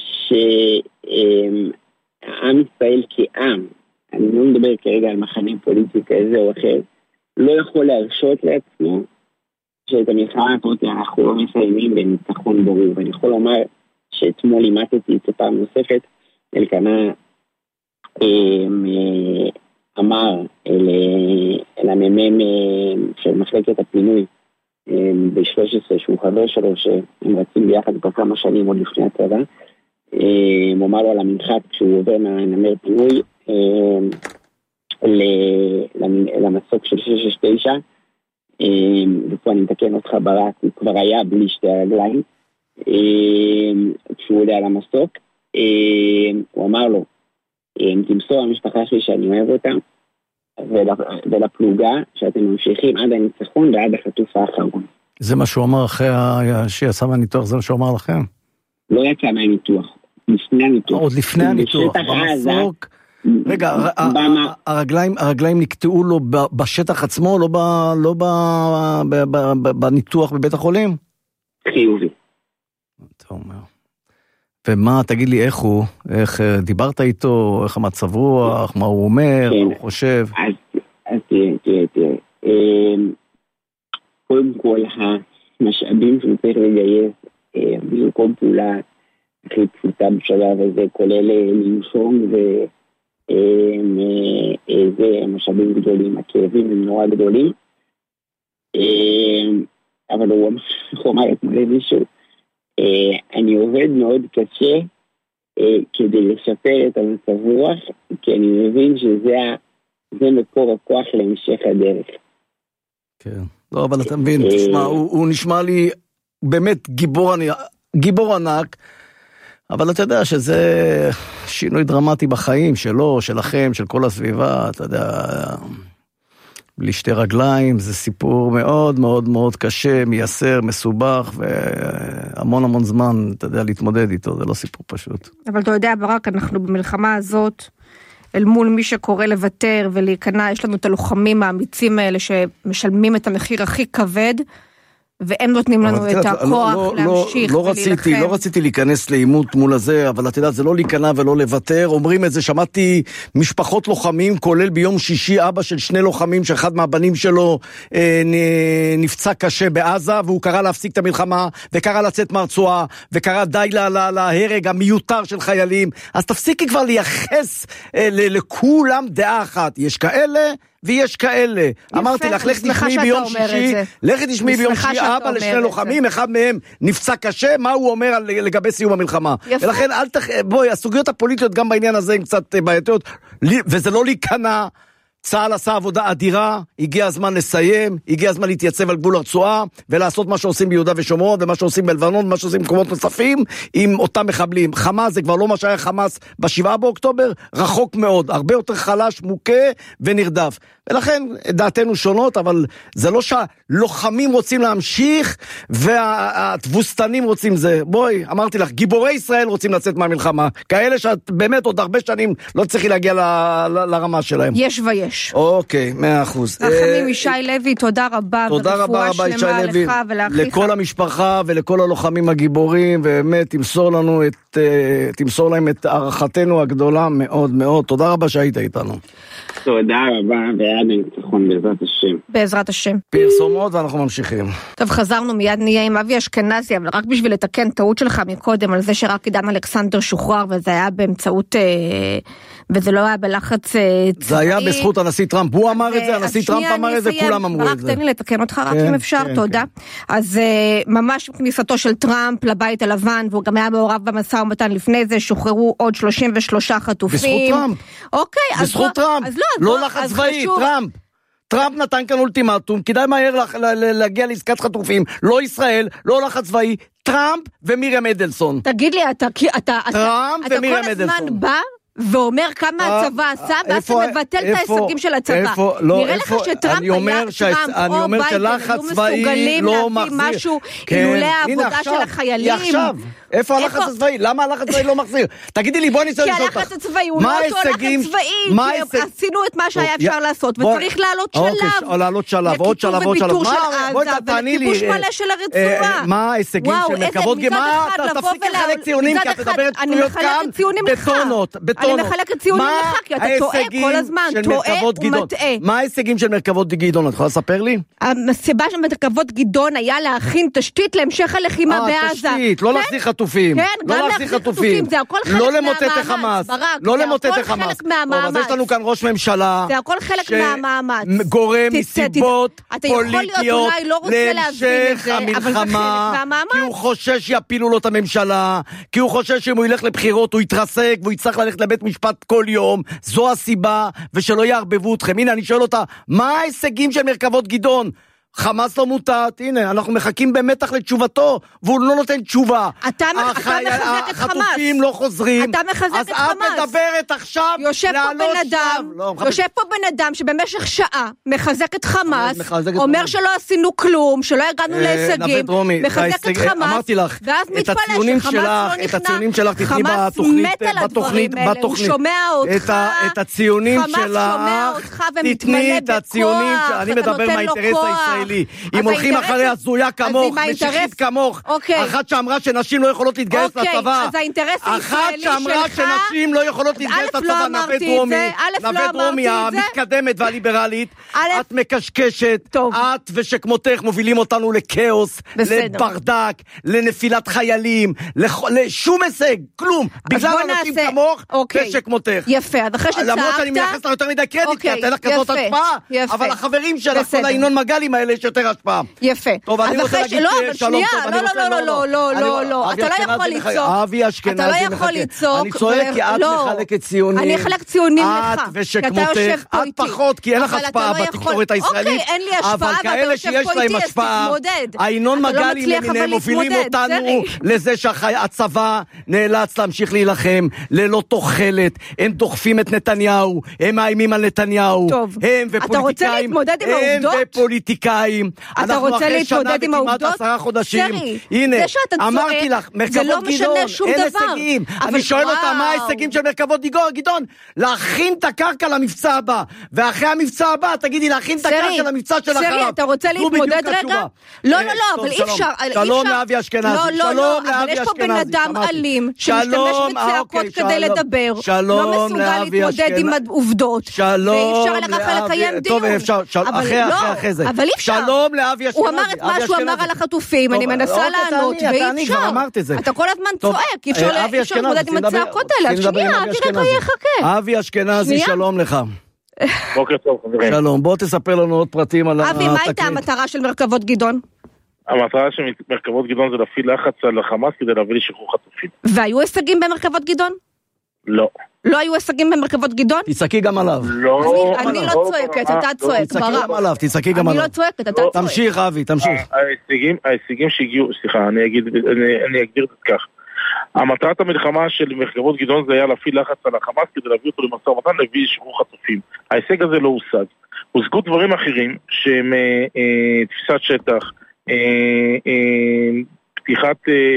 שהעם ישראל כעם, אני לא מדבר כרגע על מחנה פוליטי כזה או אחר, לא יכול להרשות לעצמו שאת המלחמה הזאת אנחנו לא מסיימים בניצחון ברור. ואני יכול לומר שאתמול לימדתי את פעם נוספת, אלקנה אמר אל, אל הממ"מ של מחלקת הפינוי ב-שלוש עשרה שהוא חבר שלו שהם רצים ביחד כבר כמה שנים עוד לפני הצבא, הוא אמר לו על המנחת כשהוא עובר מהנמר פינוי למסוק של שש שש תשע, ופה אני מתקן אותך ברק, הוא כבר היה בלי שתי הרגליים, כשהוא עולה על המסוק, הוא אמר לו, תמסור המשפחה שלי שאני אוהב אותם, ולפלוגה שאתם ממשיכים עד הניצחון ועד החטוף האחרון. זה מה שהוא אמר אחרי שיצא מהניתוח, זה מה שהוא אמר לכם? לא יצא מהניתוח, לפני הניתוח. עוד לפני הניתוח, במסוק. רגע, הרגליים נקטעו לו בשטח עצמו, לא בניתוח בבית החולים? חיובי. אתה אומר. ומה, תגיד לי איך הוא, איך דיברת איתו, איך המצב רוח, מה הוא אומר, מה הוא חושב? אז תראה, תראה, תראה. קודם כל, המשאבים שהוא צריך לגייס, במקום פעולה הכי פשוטה בשלב הזה, כולל לנשום ו... זה משאבים גדולים, הכאבים הם נורא גדולים, אבל הוא אומר את מלא מישהו, אני עובד מאוד קשה כדי לשפר את המצב רוח, כי אני מבין שזה מקור הכוח להמשך הדרך. כן, לא, אבל אתה מבין, תשמע, הוא נשמע לי באמת גיבור ענק, אבל אתה יודע שזה שינוי דרמטי בחיים שלו, שלכם, של כל הסביבה, אתה יודע, בלי שתי רגליים, זה סיפור מאוד מאוד מאוד קשה, מייסר, מסובך, והמון המון זמן, אתה יודע, להתמודד איתו, זה לא סיפור פשוט. אבל אתה יודע, ברק, אנחנו במלחמה הזאת, אל מול מי שקורא לוותר ולהיכנע, יש לנו את הלוחמים האמיצים האלה, שמשלמים את המחיר הכי כבד, והם נותנים לנו את הכוח להמשיך ולהילחם. לא רציתי להיכנס לאימות מול הזה, אבל את יודעת, זה לא להיכנע ולא לוותר. אומרים את זה, שמעתי משפחות לוחמים, כולל ביום שישי אבא של שני לוחמים, שאחד מהבנים שלו נפצע קשה בעזה, והוא קרא להפסיק את המלחמה, וקרא לצאת מהרצועה, וקרא די להרג המיותר של חיילים. אז תפסיקי כבר לייחס לכולם דעה אחת. יש כאלה ויש כאלה. אמרתי לך, לך תשמעי ביום שישי, לך תשמעי ביום שישי אבא לשני לוחמים, אחד מהם נפצע קשה, מה הוא אומר לגבי סיום המלחמה. ולכן, בואי, הסוגיות הפוליטיות גם בעניין הזה הן קצת בעייתיות, וזה לא להיכנע. צה"ל עשה עבודה אדירה, הגיע הזמן לסיים, הגיע הזמן להתייצב על גבול הרצועה, ולעשות מה שעושים ביהודה ושומרון, ומה שעושים בלבנון, ומה שעושים במקומות נוספים, עם אותם מחבלים. חמאס זה כבר לא מה שהיה חמאס בשבעה באוקטובר, רחוק מאוד, הרבה יותר חלש, מוכה ונרדף. ולכן דעתנו שונות, אבל זה לא שהלוחמים רוצים להמשיך, והתבוסתנים רוצים זה. בואי, אמרתי לך, גיבורי ישראל רוצים לצאת מהמלחמה, כאלה שאת באמת עוד הרבה שנים לא צריכי להגיע ל, ל, לרמה שלהם. יש ויש. אוקיי, מאה אחוז. רחמים ישי לוי, תודה רבה. תודה רבה רבה ישי לוי, לכל המשפחה ולכל הלוחמים הגיבורים, ובאמת תמסור לנו את, תמסור להם את הערכתנו הגדולה מאוד מאוד. תודה רבה שהיית איתנו. תודה רבה, ועד הניצחון בעזרת השם. בעזרת השם. פרסומות ואנחנו ממשיכים. טוב, חזרנו, מיד נהיה עם אבי אשכנזי, אבל רק בשביל לתקן טעות שלך מקודם, על זה שרק עידן אלכסנדר שוחרר, וזה היה באמצעות, וזה לא היה בלחץ צבאי. זה היה בזכות הנשיא טראמפ, הוא אמר את זה, הנשיא טראמפ אמר את זה, כולם אמרו את זה. רק תן לי לתקן אותך, רק אם אפשר, תודה. אז ממש כניסתו של טראמפ לבית הלבן, והוא גם היה מעורב במשא ומתן לפני זה, שוחררו עוד שלושים ושלושה חטופים. בזכות טראמפ. אוקיי, בזכות טראמפ. לא לחץ צבאי, טראמפ. טראמפ נתן כאן אולטימטום, כדאי מהר להגיע לעסקת חטופים, לא ישראל, לא לחץ צבאי, טראמפ ומירם אדלסון. תגיד לי, אתה טראמפ ומירם אדלסון. אתה כל הזמן בא ואומר כמה הצבא עשה, ואז אתה מבטל את ההישגים של הצבא. נראה לך שטראמפ היה טראמפ או ביידן, היו מסוגלים להביא משהו אילולי העבודה של החיילים. עכשיו, איפה הלחץ הצבאי? למה הלחץ הצבאי לא מחזיר? תגידי לי, בואי ניסה לשאול אותך. כי הלחץ הצבאי הוא לא אותו לחץ צבאי, עשינו את מה שהיה אפשר לעשות, וצריך לעלות שלב. לעלות שלב, עוד שלב, עוד שלב. לקיטור וביטור של עזה, ולכיבוש מלא של הרצועה. מה ההישגים של מרכבות גדולות? תפסיק לחלק ציונים, כי את מדברת שטויות כאן בטונות, בטונות. אני מחלקת ציונים לך, כי אתה טועה כל הזמן, טועה ומטעה. מה ההישגים של מרכבות גדעון? את יכולה לספר לי? הסיבה של מרכבות גדעון היה להכין תשתית להמשך הלחימה בעזה. תשתית, לא להחזיר חטופים. כן, גם להחזיר חטופים. זה הכל חלק לא למוטט את החמאס. ברק, לא למוטט את הכל החמאס. חלק מהמאמץ. אז יש לנו כאן ראש ממשלה. זה הכל חלק מהמאמץ. שגורם מסיבות פוליטיות להמשך המלחמה. כי הוא חושש שיפילו לו את הממשלה. כי הוא חושש שאם הוא ילך לבחירות הוא יתרסק והוא יצטרך ללכת לבית משפט כל יום. זו הסיבה, ושלא יערבבו אתכם. הנה, אני שואל אותה, מה ההישגים של מרכבות גדעון? חמאס לא מוטט, הנה, אנחנו מחכים במתח לתשובתו, והוא לא נותן תשובה. אתה מחזק את חמאס. החטופים לא חוזרים. אתה מחזק את חמאס. אז את מדברת עכשיו יושב פה בן אדם, יושב פה בן אדם שבמשך שעה מחזק את חמאס, אומר שלא עשינו כלום, שלא הגענו להישגים, מחזק את חמאס, ואז מתפלא שחמאס לא נכנע. חמאס מת על הדברים האלה, הוא שומע אותך, את הציונים חמאס שומע אותך ומתמלא בכוח, אני מדבר מהאינטרס הישראלי. אם הולכים אחרי הזויה כמוך, משיחית כמוך, אחת שאמרה שנשים לא יכולות להתגייס לצבא, אחת שאמרה שנשים לא יכולות להתגייס לצבא, נווה דרומי, נווה דרומי המתקדמת והליברלית, את מקשקשת, את ושכמותך מובילים אותנו לקאוס, לברדק, לנפילת חיילים, לשום הישג, כלום, בגלל אנשים כמוך ושכמותך. יפה, אז אחרי שצעקת, למרות שאני מייחס לה יותר מדי קרדיט, כי אתה לך כזאת השפעה, אבל החברים שלך, כל העינון מגלים האלה יש יותר השפעה. יפה. טוב, אני רוצה להגיד שלום טוב. לא, לא, לא, לא, לא, לא, לא. אתה לא יכול לצעוק. אבי אשכנזי אתה לא יכול לצעוק. אני צועק כי את מחלקת ציונים. אני אחלק ציונים לך. את ושכמותך. את פחות, כי אין לך השפעה בתקשורת הישראלית. אוקיי, אין לי השפעה, אבל כאלה שיש להם השפעה, העינון מגלים למיניהם מובילים אותנו לזה שהצבא נאלץ להמשיך להילחם ללא תוחלת. הם דוחפים את נתניהו. הם מאיימים על נתניהו. טוב. הם אתה רוצה להתמודד עם העובדות? ופוליטיקאים שתיים, אנחנו אחרי שנה וכמעט עשרה חודשים. הנה, אמרתי לך, מרכבות גדעון, אין הישגים. אני שואל אותה, מה ההישגים של מרכבות גדעון? להכין את הקרקע למבצע הבא, ואחרי המבצע הבא, תגידי, להכין את הקרקע למבצע של אחריו. סרי, אתה רוצה להתמודד רגע? לא, לא, לא, אבל אי אפשר. שלום לאבי אשכנזי. לא, לא, לא, אבל יש פה בן אדם אלים, שמשתמש בצעקות כדי לדבר. לא מסוגל להתמודד עם העובדות. שלום ואי אפשר לקיים דיון. טוב, אפשר, אחרי, אחרי, אחרי זה. אבל אי אפשר. שלום לאבי אשכנזי. הוא אמר את מה שהוא אמר על החטופים, אני מנסה לענות, ואי אפשר. אתה כל הזמן צועק, אי אפשר להתמודד עם הצעקות האלה. אז שנייה, תראה איך יחכה. אבי אשכנזי, שלום לך. בוקר טוב, חברים. שלום, בוא תספר לנו עוד פרטים על התקרית. אבי, מה הייתה המטרה של מרכבות גדעון? המטרה של מרכבות גדעון זה להפעיל לחץ על החמאס כדי להביא לשחרור חטופים. והיו הישגים במרכבות גדעון? לא. לא היו הישגים במרכבות גדעון? תצעקי גם עליו. לא. אני לא צועקת, אתה צועק. תצעקי גם עליו, תצעקי גם עליו. אני לא צועקת, אתה צועק. תמשיך, אבי, תמשיך. ההישגים שהגיעו, סליחה, אני אגדיר את זה כך. המטרת המלחמה של מרכבות גדעון זה היה להפעיל לחץ על החמאס כדי להביא אותו למשא ומתן להביא לשחרור חטופים. ההישג הזה לא הושג. הושגו דברים אחרים שהם תפיסת שטח, פתיחת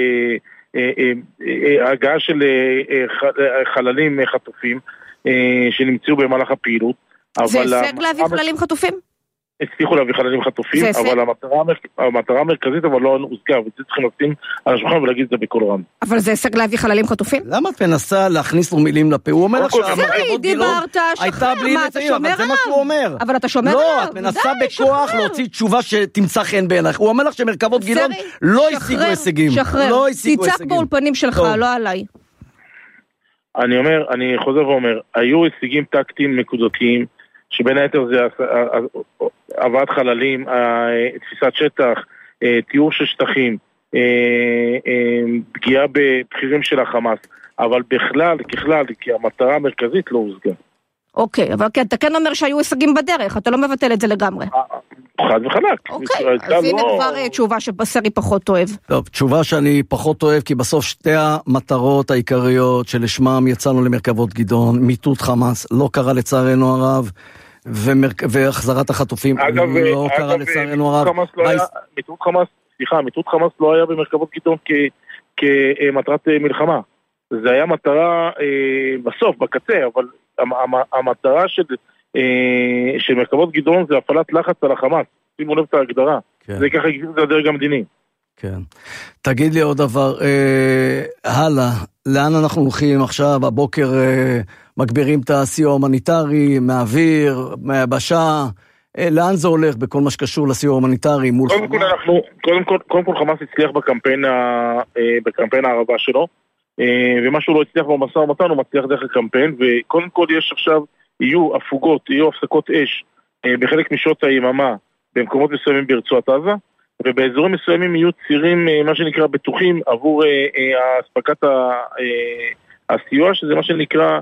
הגעה של חללים חטופים שנמצאו במהלך הפעילות. זה הישג להביא חללים חטופים? הצליחו להביא חללים חטופים, אבל המטרה, המטרה המרכזית אבל לא הושגה, וזה צריכים לשים על השולחן ולהגיד את זה בקול רם. אבל זה הישג להביא חללים חטופים? למה את מנסה להכניס לו מילים לפה? הוא אומר לך שהמרכבות גדעון הייתה בלי נציאים, אבל זה מה שהוא אומר. אבל אתה שומר עליו. לא, את מנסה בכוח להוציא תשובה שתמצא חן בעיניך. הוא אומר לך שמרכבות גדעון לא השיגו הישגים. שחרר, תצעק באולפנים שלך, לא עליי. אני אומר, אני חוזר ואומר, היו הישגים טקטיים נקודתיים, שבין היתר זה הבאת חללים, תפיסת שטח, תיאור של שטחים, פגיעה בבחירים של החמאס, אבל בכלל, ככלל, כי המטרה המרכזית לא הושגה. אוקיי, אבל אתה כן אומר שהיו הישגים בדרך, אתה לא מבטל את זה לגמרי. חד וחלק. אוקיי, אז הנה כבר תשובה שבסרי פחות אוהב. טוב, תשובה שאני פחות אוהב, כי בסוף שתי המטרות העיקריות שלשמם יצאנו למרכבות גדעון, מיטוט חמאס, לא קרה לצערנו הרב, והחזרת החטופים לא קרה לצערנו הרב. מיטוט חמאס, סליחה, מיטוט חמאס לא היה במרכבות גדעון כמטרת מלחמה. זה היה מטרה בסוף, בקצה, אבל המטרה של, של מרכבות גדעון זה הפעלת לחץ על החמאס. שימו לב את ההגדרה. כן. זה ככה הגדיר את הדרג המדיני. כן. תגיד לי עוד דבר, אה, הלאה, לאן אנחנו הולכים עכשיו? הבוקר אה, מגבירים את הסיוע ההומניטרי, מהאוויר, מהיבשה, אה, לאן זה הולך בכל מה שקשור לסיוע ההומניטרי מול קודם חמאס? כל אנחנו, קודם כל, קודם כל חמאס הצליח בקמפיין, ה, אה, בקמפיין הערבה שלו, ומה שהוא לא הצליח במשא ומתן הוא מצליח דרך הקמפיין, וקודם כל יש עכשיו, יהיו הפוגות, יהיו הפסקות אש בחלק משעות היממה במקומות מסוימים ברצועת עזה, ובאזורים מסוימים יהיו צירים, מה שנקרא, בטוחים עבור הספקת הסיוע, שזה מה שנקרא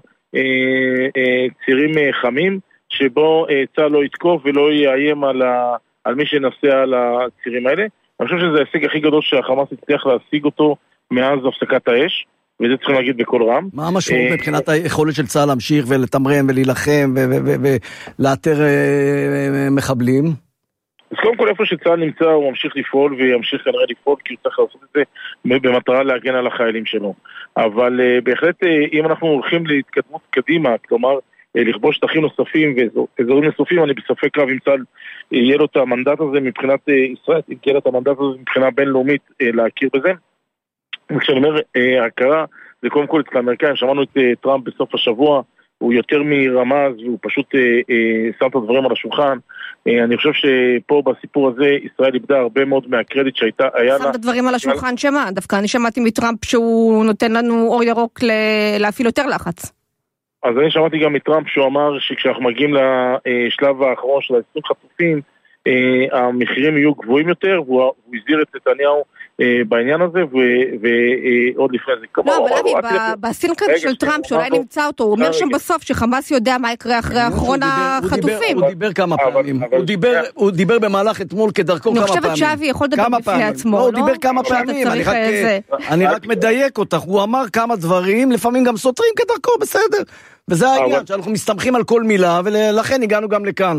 צירים חמים, שבו צה"ל לא יתקוף ולא יאיים על, ה, על מי שנוסע על הצירים האלה. אני חושב שזה ההישג הכי גדול שהחמאס הצליח להשיג אותו מאז הפסקת האש, וזה צריכים להגיד בכל רם. מה המשמעות מבחינת היכולת של צה"ל להמשיך ולתמרן ולהילחם ולאתר מחבלים? אז קודם כל איפה שצה"ל נמצא הוא ממשיך לפעול וימשיך כנראה לפעול, כי הוא צריך לעשות את זה במטרה להגן על החיילים שלו. אבל בהחלט אם אנחנו הולכים להתקדמות קדימה, כלומר לכבוש שטחים נוספים ואזורים נוספים, אני בספק רב אם צה"ל יהיה לו את המנדט הזה מבחינת ישראל, אם יהיה לו את המנדט הזה מבחינה בינלאומית להכיר בזה. וכשאני אומר הכרה, זה קודם כל אצל האמריקאים, שמענו את טראמפ בסוף השבוע, הוא יותר מרמז והוא פשוט שם את הדברים על השולחן. אני חושב שפה בסיפור הזה ישראל איבדה הרבה מאוד מהקרדיט שהייתה, היה לה... שם את הדברים על השולחן שמה? דווקא אני שמעתי מטראמפ שהוא נותן לנו אור ירוק להפעיל יותר לחץ. אז אני שמעתי גם מטראמפ שהוא אמר שכשאנחנו מגיעים לשלב האחרון של עשרים חטופים, המחירים יהיו גבוהים יותר, והוא הזהיר את נתניהו בעניין הזה, ועוד לפני זה. לא, אבל אבי, בסינקרט של טראמפ, שאולי נמצא אותו, הוא אומר שם בסוף שחמאס יודע מה יקרה אחרי האחרון החטופים. הוא דיבר כמה פעמים, הוא דיבר במהלך אתמול כדרכו כמה פעמים. אני חושבת שאבי יכול לדבר בפני עצמו, לא? הוא דיבר כמה פעמים, אני רק מדייק אותך, הוא אמר כמה דברים, לפעמים גם סותרים כדרכו, בסדר. וזה העניין, שאנחנו מסתמכים על כל מילה, ולכן הגענו גם לכאן.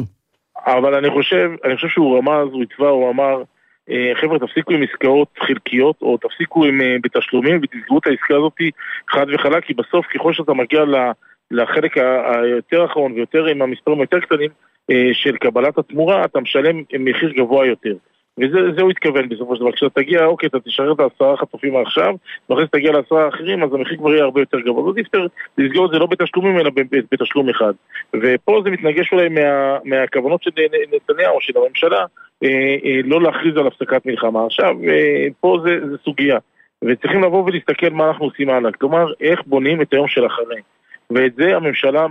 אבל אני חושב, אני חושב שהוא רמז, הוא הצבע, הוא אמר, חבר'ה, תפסיקו עם עסקאות חלקיות, או תפסיקו עם בתשלומים, ותסגרו את העסקה הזאת חד וחלק, כי בסוף, ככל שאתה מגיע לחלק היותר האחרון, ויותר עם המספרים היותר קטנים, של קבלת התמורה, אתה משלם מחיר גבוה יותר. וזה הוא התכוון בסופו של דבר. כשאתה תגיע, אוקיי, אתה תשאר את העשרה חטופים עכשיו, ואחרי שאתה תגיע לעשרה האחרים, אז המחיר כבר יהיה הרבה יותר גבוה. אז תפתר, לסגור את זה לא בתשלומים, אלא בתשלום אחד. ופה זה מתנגש אולי מה, מהכוונות של נתניהו, של הממשלה, אה, אה, לא להכריז על הפסקת מלחמה. עכשיו, אה, פה זה, זה סוגיה. וצריכים לבוא ולהסתכל מה אנחנו עושים הלאה. כלומר, איך בונים את היום של אחרי. ואת זה הממשלה...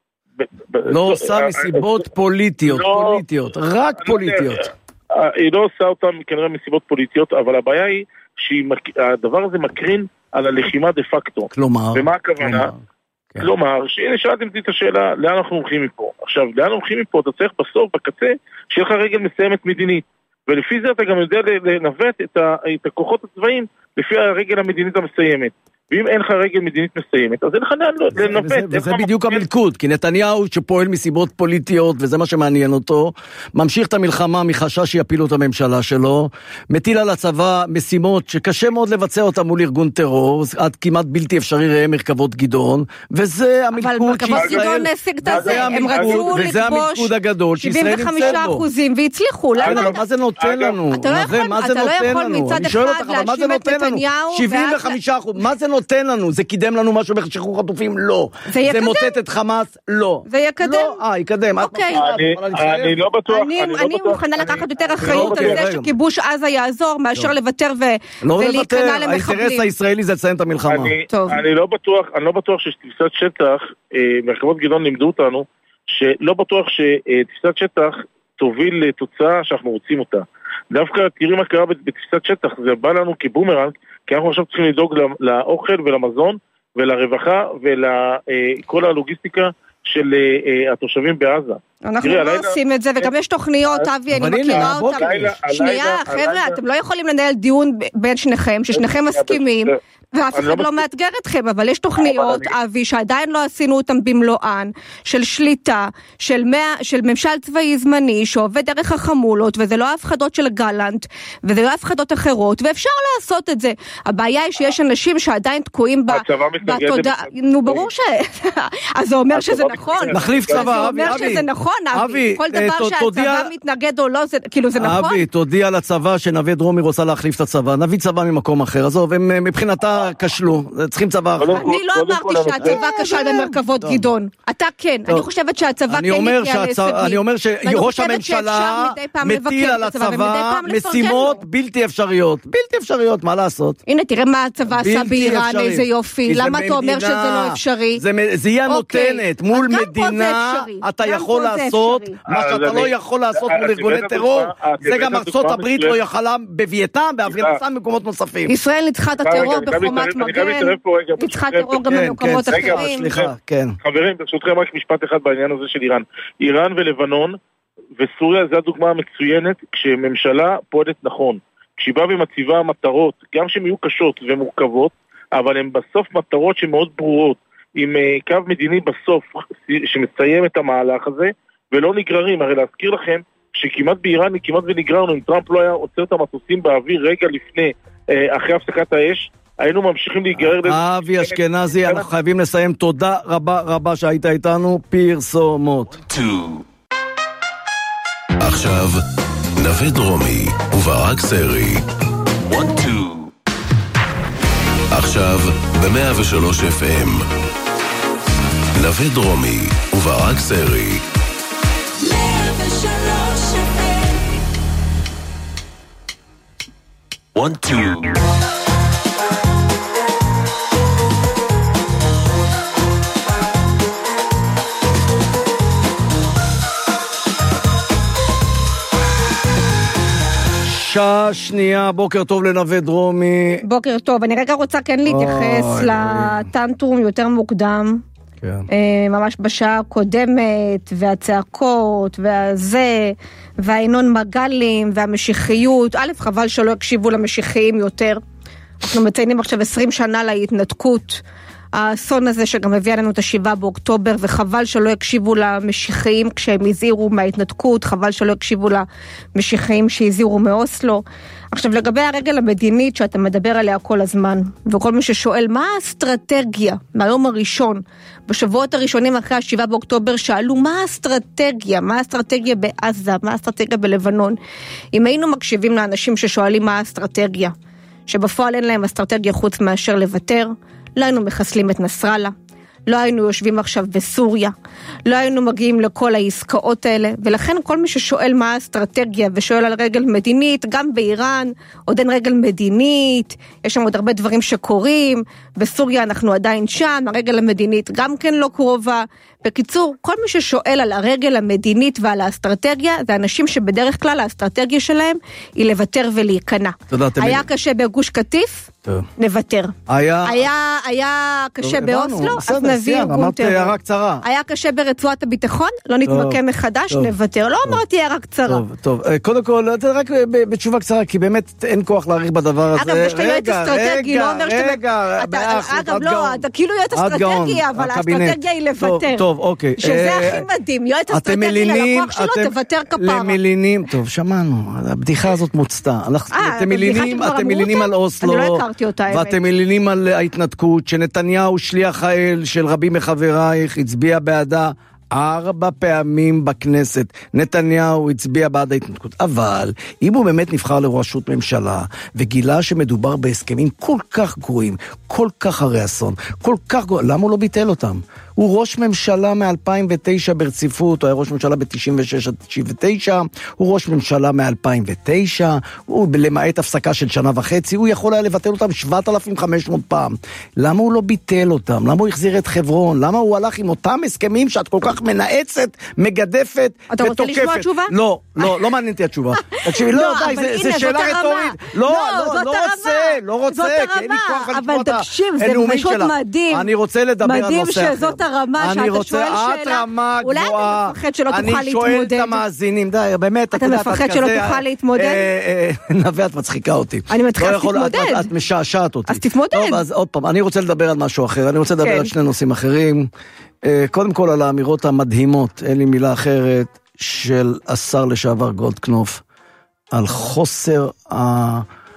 לא עושה מסיבות פוליטיות, פוליטיות, רק פוליטיות. היא לא עושה אותם כנראה מסיבות פוליטיות, אבל הבעיה היא שהדבר הזה מקרין על הלחימה דה פקטו. כלומר? ומה הכוונה? כלומר, שהנה שאלתם את השאלה, לאן אנחנו הולכים מפה? עכשיו, לאן אנחנו הולכים מפה? אתה צריך בסוף, בקצה, שיהיה לך רגל מסיימת מדינית. ולפי זה אתה גם יודע לנווט את הכוחות הצבאיים לפי הרגל המדינית המסיימת. ואם אין לך רגל מדינית מסיימת, אז אין לך לנווט. וזה בדיוק המלכוד, כי נתניהו שפועל מסיבות פוליטיות, וזה מה שמעניין אותו, ממשיך את המלחמה מחשש שיפילו את הממשלה שלו, מטיל על הצבא משימות שקשה מאוד לבצע אותה מול ארגון טרור, עד כמעט בלתי אפשרי ראה מרכבות גדעון, וזה המלכוד שישראל... אבל מרכבות גדעון השיג את זה, הם רצו לכבוש שבעים וחמישה אחוזים והצליחו. מה זה נותן לנו? אתה לא יכול מצד אחד להאשים את נתניהו שבעים וחמישה אחוז, מה זה נותן לנו? זה קידם לנו משהו בשחרור חטופים? לא. זה יקדם? זה מוטט את חמאס? לא. זה יקדם? לא, אה, יקדם. אוקיי. אני לא בטוח. אני מוכנה לקחת יותר אחריות על זה שכיבוש עזה יעזור, מאשר לוותר ולהיכנע למחבלים. האינטרס הישראלי זה לציין את המלחמה. אני לא בטוח, אני לא בטוח שתפיסת שטח, מרכבות גדעון לימדו אותנו, שלא בטוח שתפיסת שטח תוביל לתוצאה שאנחנו רוצים אותה. דווקא תראי מה קרה בתפיסת שטח, זה בא לנו כבומרנג, כי אנחנו עכשיו צריכים לדאוג לאוכל ולמזון ולרווחה ולכל הלוגיסטיקה של התושבים בעזה. אנחנו לא עושים את זה, וגם יש תוכניות, אבי, אני מכירה אותם. שנייה, חבר'ה, אתם לא יכולים לנהל דיון בין שניכם, ששניכם מסכימים, ואף אחד לא מאתגר אתכם, אבל יש תוכניות, אבי, שעדיין לא עשינו אותם במלואן, של שליטה, של ממשל צבאי זמני, שעובד דרך החמולות, וזה לא הפחדות של גלנט, וזה לא הפחדות אחרות, ואפשר לעשות את זה. הבעיה היא שיש אנשים שעדיין תקועים בתודעה. נו, ברור ש... אז זה אומר שזה נכון. נחליף צבא, זה אומר שזה נכון, אבי. כל דבר שהצבא מתנגד או לא, כאילו זה נכון. אבי, תודיע לצבא שנווה דרומי רוצה להחליף את הצבא. נביא צבא ממקום אחר. עזוב, הם מבחינתה כשלו, צריכים צבא אחר. אני לא אמרתי שהצבא כשל במרכבות גדעון. אתה כן. אני חושבת שהצבא כן הגיע להישגים. אני אומר שראש הממשלה מטיל על הצבא משימות בלתי אפשריות. בלתי אפשריות, מה לעשות? הנה, תראה מה הצבא עשה באיראן, איזה יופי. למה אתה אומר שזה לא אפשרי? זה יהיה נותנת. מול מדינה אתה יכול לעשות מה שאתה לא יכול לעשות מול ארגוני טרור. זה גם ארצות הברית לא יכלה בווייטנאם, באפגניסטן, במקומות נוספים. ישראל ניצחה את הטרור בחומת מגן, ניצחה טרור גם במקומות אחרים. חברים, ברשותכם רק משפט אחד בעניין הזה של איראן. איראן ולבנון וסוריה זה הדוגמה המצוינת כשממשלה פועלת נכון. כשהיא באה ומציבה מטרות, גם שהן יהיו קשות ומורכבות, אבל הן בסוף מטרות שמאוד ברורות, עם קו מדיני בסוף שמסיים את המהלך הזה, ולא נגררים. הרי להזכיר לכם שכמעט באיראן כמעט ונגררנו, אם טראמפ לא היה עוצר את המטוסים באוויר רגע לפני, אחרי הפסקת האש, היינו ממשיכים להיגרר... אבי אשכנזי, אנחנו חייבים לסיים. תודה רבה רבה שהיית איתנו. פרסומות. עכשיו, נווה דרומי וברק סרי. עכשיו, ב-מאה ושלוש אף אם. נווה דרומי וברק סרי. מאה ושלוש אף אם. One, two. שעה שנייה, בוקר טוב לנווה דרומי. בוקר טוב, אני רגע רוצה כן להתייחס לטנטרום יותר מוקדם. כן. ממש בשעה הקודמת, והצעקות, והזה, והעינון מגלים, והמשיחיות. א', חבל שלא הקשיבו למשיחיים יותר. אנחנו מציינים עכשיו עשרים שנה להתנתקות. האסון הזה שגם הביא לנו את השבעה באוקטובר, וחבל שלא הקשיבו למשיחיים כשהם הזהירו מההתנתקות, חבל שלא הקשיבו למשיחיים שהזהירו מאוסלו. עכשיו לגבי הרגל המדינית שאתה מדבר עליה כל הזמן, וכל מי ששואל מה האסטרטגיה מהיום הראשון, בשבועות הראשונים אחרי השבעה באוקטובר שאלו מה האסטרטגיה, מה האסטרטגיה בעזה, מה האסטרטגיה בלבנון. אם היינו מקשיבים לאנשים ששואלים מה האסטרטגיה, שבפועל אין להם אסטרטגיה חוץ מאשר לוותר, לא היינו מחסלים את נסראללה, לא היינו יושבים עכשיו בסוריה, לא היינו מגיעים לכל העסקאות האלה, ולכן כל מי ששואל מה האסטרטגיה ושואל על רגל מדינית, גם באיראן עוד אין רגל מדינית, יש שם עוד הרבה דברים שקורים, בסוריה אנחנו עדיין שם, הרגל המדינית גם כן לא קרובה. בקיצור, כל מי ששואל על הרגל המדינית ועל האסטרטגיה, זה אנשים שבדרך כלל האסטרטגיה שלהם היא לוותר ולהיכנע. היה קשה בגוש קטיף, נוותר. היה, היה, היה קשה באוסלו, אז נביא ארגון טרור. היה קשה ברצועת הביטחון, לא נתמקם מחדש, נוותר. לא אמרתי הערה קצרה. טוב, טוב. קודם כל, רק בתשובה קצרה, כי באמת אין כוח להעריך בדבר הזה. אגב, יש לי יועץ אסטרטגי, לא אומר שאתה... רגע, רגע, אגב, לא, אתה כאילו יועץ אסטרטגי, אבל האסטרטגיה היא לוותר. טוב, אוקיי. שזה הכי מדהים, יועץ אסטרטגי ללקוח שלו, תוותר כפרה. למלינים, טוב, שמענו, הבדיחה הזאת מוצתה. אתם מלינים על אוסלו, ואתם מלינים על ההתנתקות, שנתניהו שליח האל של רבים מחברייך, הצביע בעדה ארבע פעמים בכנסת. נתניהו הצביע בעד ההתנתקות. אבל אם הוא באמת נבחר לראשות ממשלה, וגילה שמדובר בהסכמים כל כך גרועים, כל כך הרי אסון, כל כך גרועים, למה הוא לא ביטל אותם? הוא ראש ממשלה מ-אלפיים ותשע ברציפות, הוא היה ראש ממשלה ב-תשעים ושש עד תשעים ותשע, הוא ראש ממשלה מ-אלפיים ותשע, הוא למעט הפסקה של שנה וחצי, הוא יכול היה לבטל אותם שבעת אלפים וחמש מאות פעם. למה הוא לא ביטל אותם? למה הוא החזיר את חברון? למה הוא הלך עם אותם הסכמים שאת כל כך מנעצת, מגדפת ותוקפת? אתה רוצה לשמוע תשובה? לא, לא, לא מעניינתי התשובה. תקשיבי, לא, די, זה שאלה רטורית. לא, לא, לא רוצה, לא רוצה, כי אין לי כוח על אבל תקשיב, זה פשוט מדהים. אני רוצה לדבר על נושא אחר. הרמה שאתה שואל שאלה, אולי אתה מפחד שלא תוכל להתמודד. אני שואל את המאזינים, די, באמת. אתה מפחד שלא תוכל להתמודד? נווה, את מצחיקה אותי. אני מתחילה להתמודד. את משעשעת אותי. אז תתמודד. טוב, אז עוד פעם, אני רוצה לדבר על משהו אחר, אני רוצה לדבר על שני נושאים אחרים. קודם כל על האמירות המדהימות, אין לי מילה אחרת, של השר לשעבר גולדקנופ, על חוסר ה...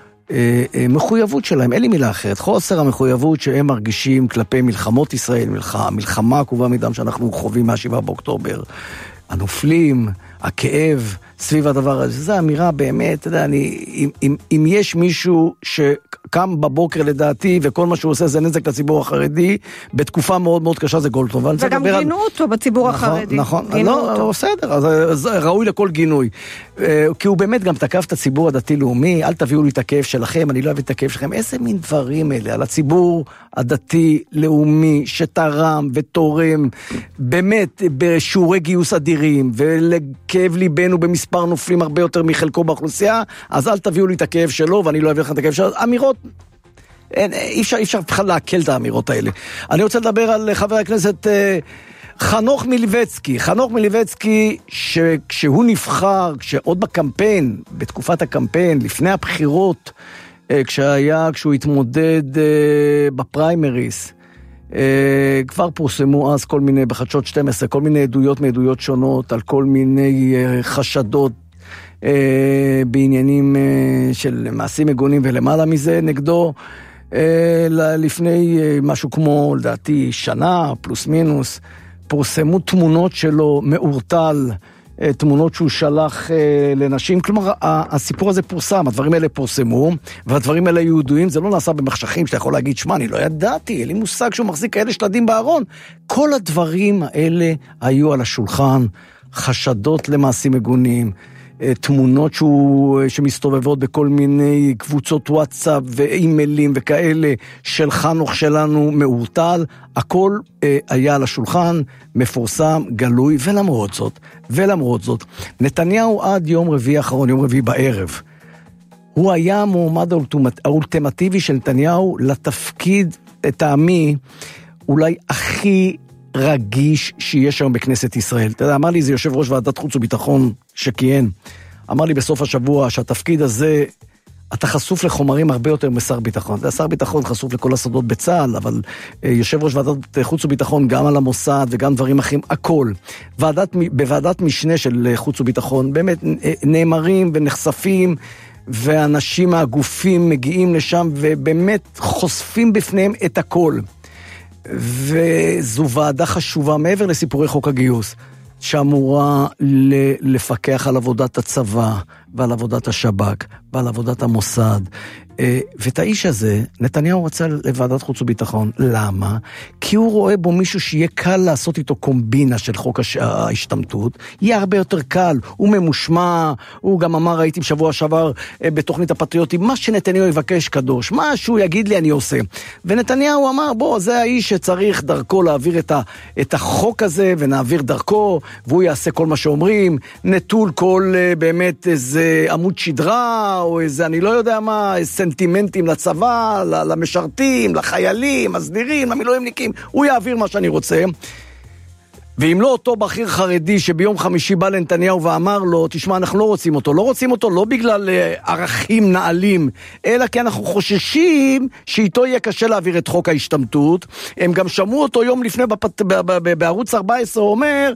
מחויבות שלהם, אין לי מילה אחרת, חוסר המחויבות שהם מרגישים כלפי מלחמות ישראל, מלחמה עקובה מדם שאנחנו חווים מהשבעה באוקטובר, הנופלים, הכאב סביב הדבר הזה, זו אמירה באמת, אתה יודע, אני, אם, אם, אם יש מישהו שקם בבוקר לדעתי, וכל מה שהוא עושה זה נזק לציבור החרדי, בתקופה מאוד מאוד קשה זה גולדקנופ. וגם גינו אותו בציבור החרדי. נכון, נכון, לא, בסדר, אז ראוי לכל גינוי. כי הוא באמת גם תקף את הציבור הדתי-לאומי, אל תביאו לי את הכאב שלכם, אני לא אביא את הכאב שלכם, איזה מין דברים אלה, על הציבור הדתי-לאומי, שתרם ותורם, באמת, בשיעורי גיוס אדירים, ולכאב ליבנו במספר נופלים הרבה יותר מחלקו באוכלוסייה, אז אל תביאו לי את הכאב שלו, ואני לא אביא לכם את הכאב שלו. אמירות, אין, אי אפשר, אי אפשר בכלל להקל את האמירות האלה. אני רוצה לדבר על חבר הכנסת אה, חנוך מילבצקי. חנוך מילבצקי, שכשהוא נבחר, כשעוד בקמפיין, בתקופת הקמפיין, לפני הבחירות, אה, כשהיה, כשהוא התמודד אה, בפריימריס, Uh, כבר פורסמו אז כל מיני בחדשות שתים עשרה, כל מיני עדויות מעדויות שונות על כל מיני uh, חשדות uh, בעניינים uh, של מעשים מגונים ולמעלה מזה נגדו uh, לפני uh, משהו כמו לדעתי שנה פלוס מינוס פורסמו תמונות שלו מאורטל, תמונות שהוא שלח לנשים, כלומר הסיפור הזה פורסם, הדברים האלה פורסמו והדברים האלה יהודויים, זה לא נעשה במחשכים שאתה יכול להגיד, שמה, אני לא ידעתי, אין לי מושג שהוא מחזיק כאלה שלדים בארון. כל הדברים האלה היו על השולחן, חשדות למעשים מגונים, תמונות שהוא, שמסתובבות בכל מיני קבוצות וואטסאפ ואימיילים וכאלה של חנוך שלנו מאורטל, הכל אה, היה על השולחן, מפורסם, גלוי, ולמרות זאת, ולמרות זאת, נתניהו עד יום רביעי האחרון, יום רביעי בערב, הוא היה המועמד האולטימטיבי של נתניהו לתפקיד, לטעמי, אולי הכי רגיש שיש היום בכנסת ישראל. אתה יודע, אמר לי, זה יושב ראש ועדת חוץ וביטחון שכיהן, אמר לי בסוף השבוע שהתפקיד הזה אתה חשוף לחומרים הרבה יותר משר ביטחון. שר ביטחון חשוף לכל הסודות בצה"ל, אבל יושב ראש ועדת חוץ וביטחון גם על המוסד וגם דברים אחרים, הכל. ועדת, בוועדת משנה של חוץ וביטחון, באמת נאמרים ונחשפים, ואנשים מהגופים מגיעים לשם ובאמת חושפים בפניהם את הכל. וזו ועדה חשובה מעבר לסיפורי חוק הגיוס, שאמורה לפקח על עבודת הצבא ועל עבודת השב"כ ועל עבודת המוסד. ואת האיש הזה, נתניהו רצה לוועדת חוץ וביטחון. למה? כי הוא רואה בו מישהו שיהיה קל לעשות איתו קומבינה של חוק ההשתמטות. יהיה הרבה יותר קל, הוא ממושמע, הוא גם אמר, הייתי בשבוע שעבר בתוכנית הפטריוטים, מה שנתניהו יבקש קדוש, מה שהוא יגיד לי אני עושה. ונתניהו אמר, בוא, זה האיש שצריך דרכו להעביר את, ה, את החוק הזה, ונעביר דרכו, והוא יעשה כל מה שאומרים, נטול כל באמת איזה עמוד שדרה, או איזה, אני לא יודע מה, איזה סנטימנטים לצבא, למשרתים, לחיילים, הסדירים, למילואימניקים, הוא יעביר מה שאני רוצה. ואם לא אותו בכיר חרדי שביום חמישי בא לנתניהו ואמר לו, תשמע, אנחנו לא רוצים אותו, לא רוצים אותו לא בגלל ערכים נעלים, אלא כי אנחנו חוששים שאיתו יהיה קשה להעביר את חוק ההשתמטות. הם גם שמעו אותו יום לפני בפת... בערוץ ארבע עשרה, הוא אומר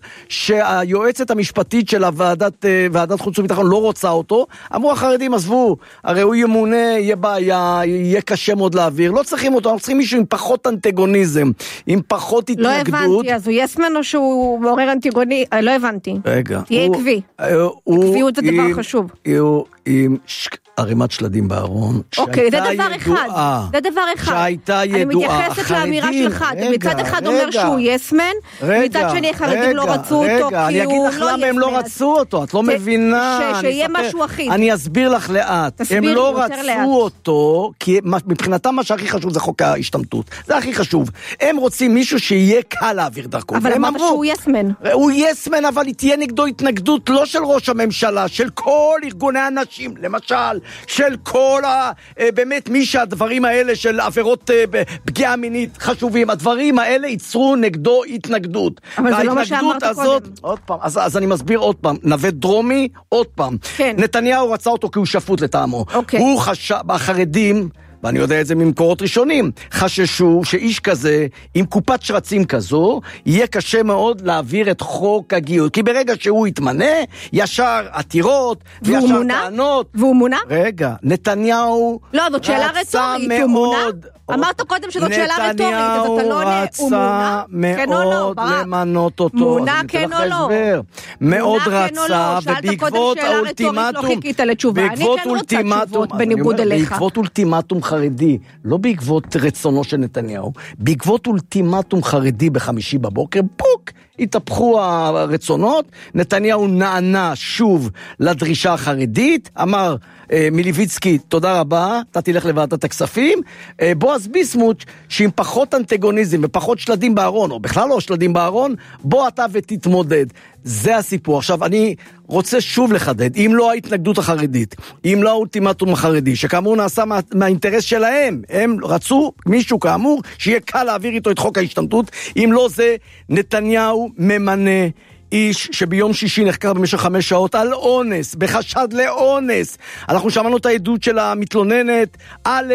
שהיועצת המשפטית של הוועדת, ועדת חוץ וביטחון לא רוצה אותו. אמרו החרדים, עזבו, הרי הוא ימונה, יהיה בעיה, יהיה קשה מאוד להעביר, לא צריכים אותו, אנחנו צריכים מישהו עם פחות אנטגוניזם, עם פחות התנגדות. לא הבנתי, אז הוא יסמן או שהוא הוא מעורר אנטיגוני, לא הבנתי. רגע. יהיה עקבי. עקביות זה דבר חשוב. הוא עם ערימת שלדים בארון. אוקיי, זה דבר אחד. זה דבר אחד. שהייתה ידועה. אני מתייחסת לאמירה שלך. מצד אחד אומר שהוא יסמן, מצד שני החרדים לא רצו אותו, רגע, אני אגיד לך למה הם לא רצו אותו, את לא מבינה. שיהיה משהו אחיד. אני אסביר לך לאט. הם לא רצו אותו, כי מבחינתם מה שהכי חשוב זה חוק ההשתמטות. זה הכי חשוב. הם רוצים מישהו שיהיה קל להעביר דרכו. אבל אמרת שהוא יסמן. הוא יסמן, אבל תהיה נגדו התנגדות לא של ראש הממשלה, של כל ארגוני הנשים, למשל, של כל ה... באמת מי שהדברים האלה של עבירות פגיעה מינית חשובים, הדברים האלה ייצרו נגדו התנגדות. אבל זה לא מה שאמרת הזאת, קודם. עוד פעם, אז, אז אני מסביר עוד פעם, נווה דרומי, עוד פעם. כן. נתניהו רצה אותו כי הוא שפוט לטעמו. אוקיי. הוא חשב, החרדים... ואני יודע את זה ממקורות ראשונים, חששו שאיש כזה, עם קופת שרצים כזו, יהיה קשה מאוד להעביר את חוק הגיוס. כי ברגע שהוא יתמנה, ישר עתירות, וישר מונה? טענות. והוא מונה? רגע, נתניהו לא, זאת שאלה רטורית, הוא מונה? אמרת קודם שזאת שאלה רטורית, אז אתה לא עונה, הוא מונה? כן או לא, ברק? למנות אותו. מונה כן או לא? מאוד רצה, ובעקבות האולטימטום, בעקבות אולטימטום, בעקבות אולטימטום חרדי, לא בעקבות רצונו של נתניהו, בעקבות אולטימטום חרדי בחמישי בבוקר, פוק, התהפכו הרצונות, נתניהו נענה שוב לדרישה החרדית, אמר מליביצקי, תודה רבה, אתה תלך לוועדת הכספים, בועז ביסמוט, שעם פחות אנטגוניזם ופחות שלדים בארון, או בכלל לא שלדים בארון, בוא אתה ותתמודד. זה הסיפור. עכשיו, אני רוצה שוב לחדד, אם לא ההתנגדות החרדית, אם לא האולטימטום החרדי, שכאמור נעשה מה, מהאינטרס שלהם, הם רצו מישהו כאמור, שיהיה קל להעביר איתו את חוק ההשתמטות, אם לא זה, נתניהו ממנה איש שביום שישי נחקר במשך חמש שעות על אונס, בחשד לאונס. אנחנו שמענו את העדות של המתלוננת, א',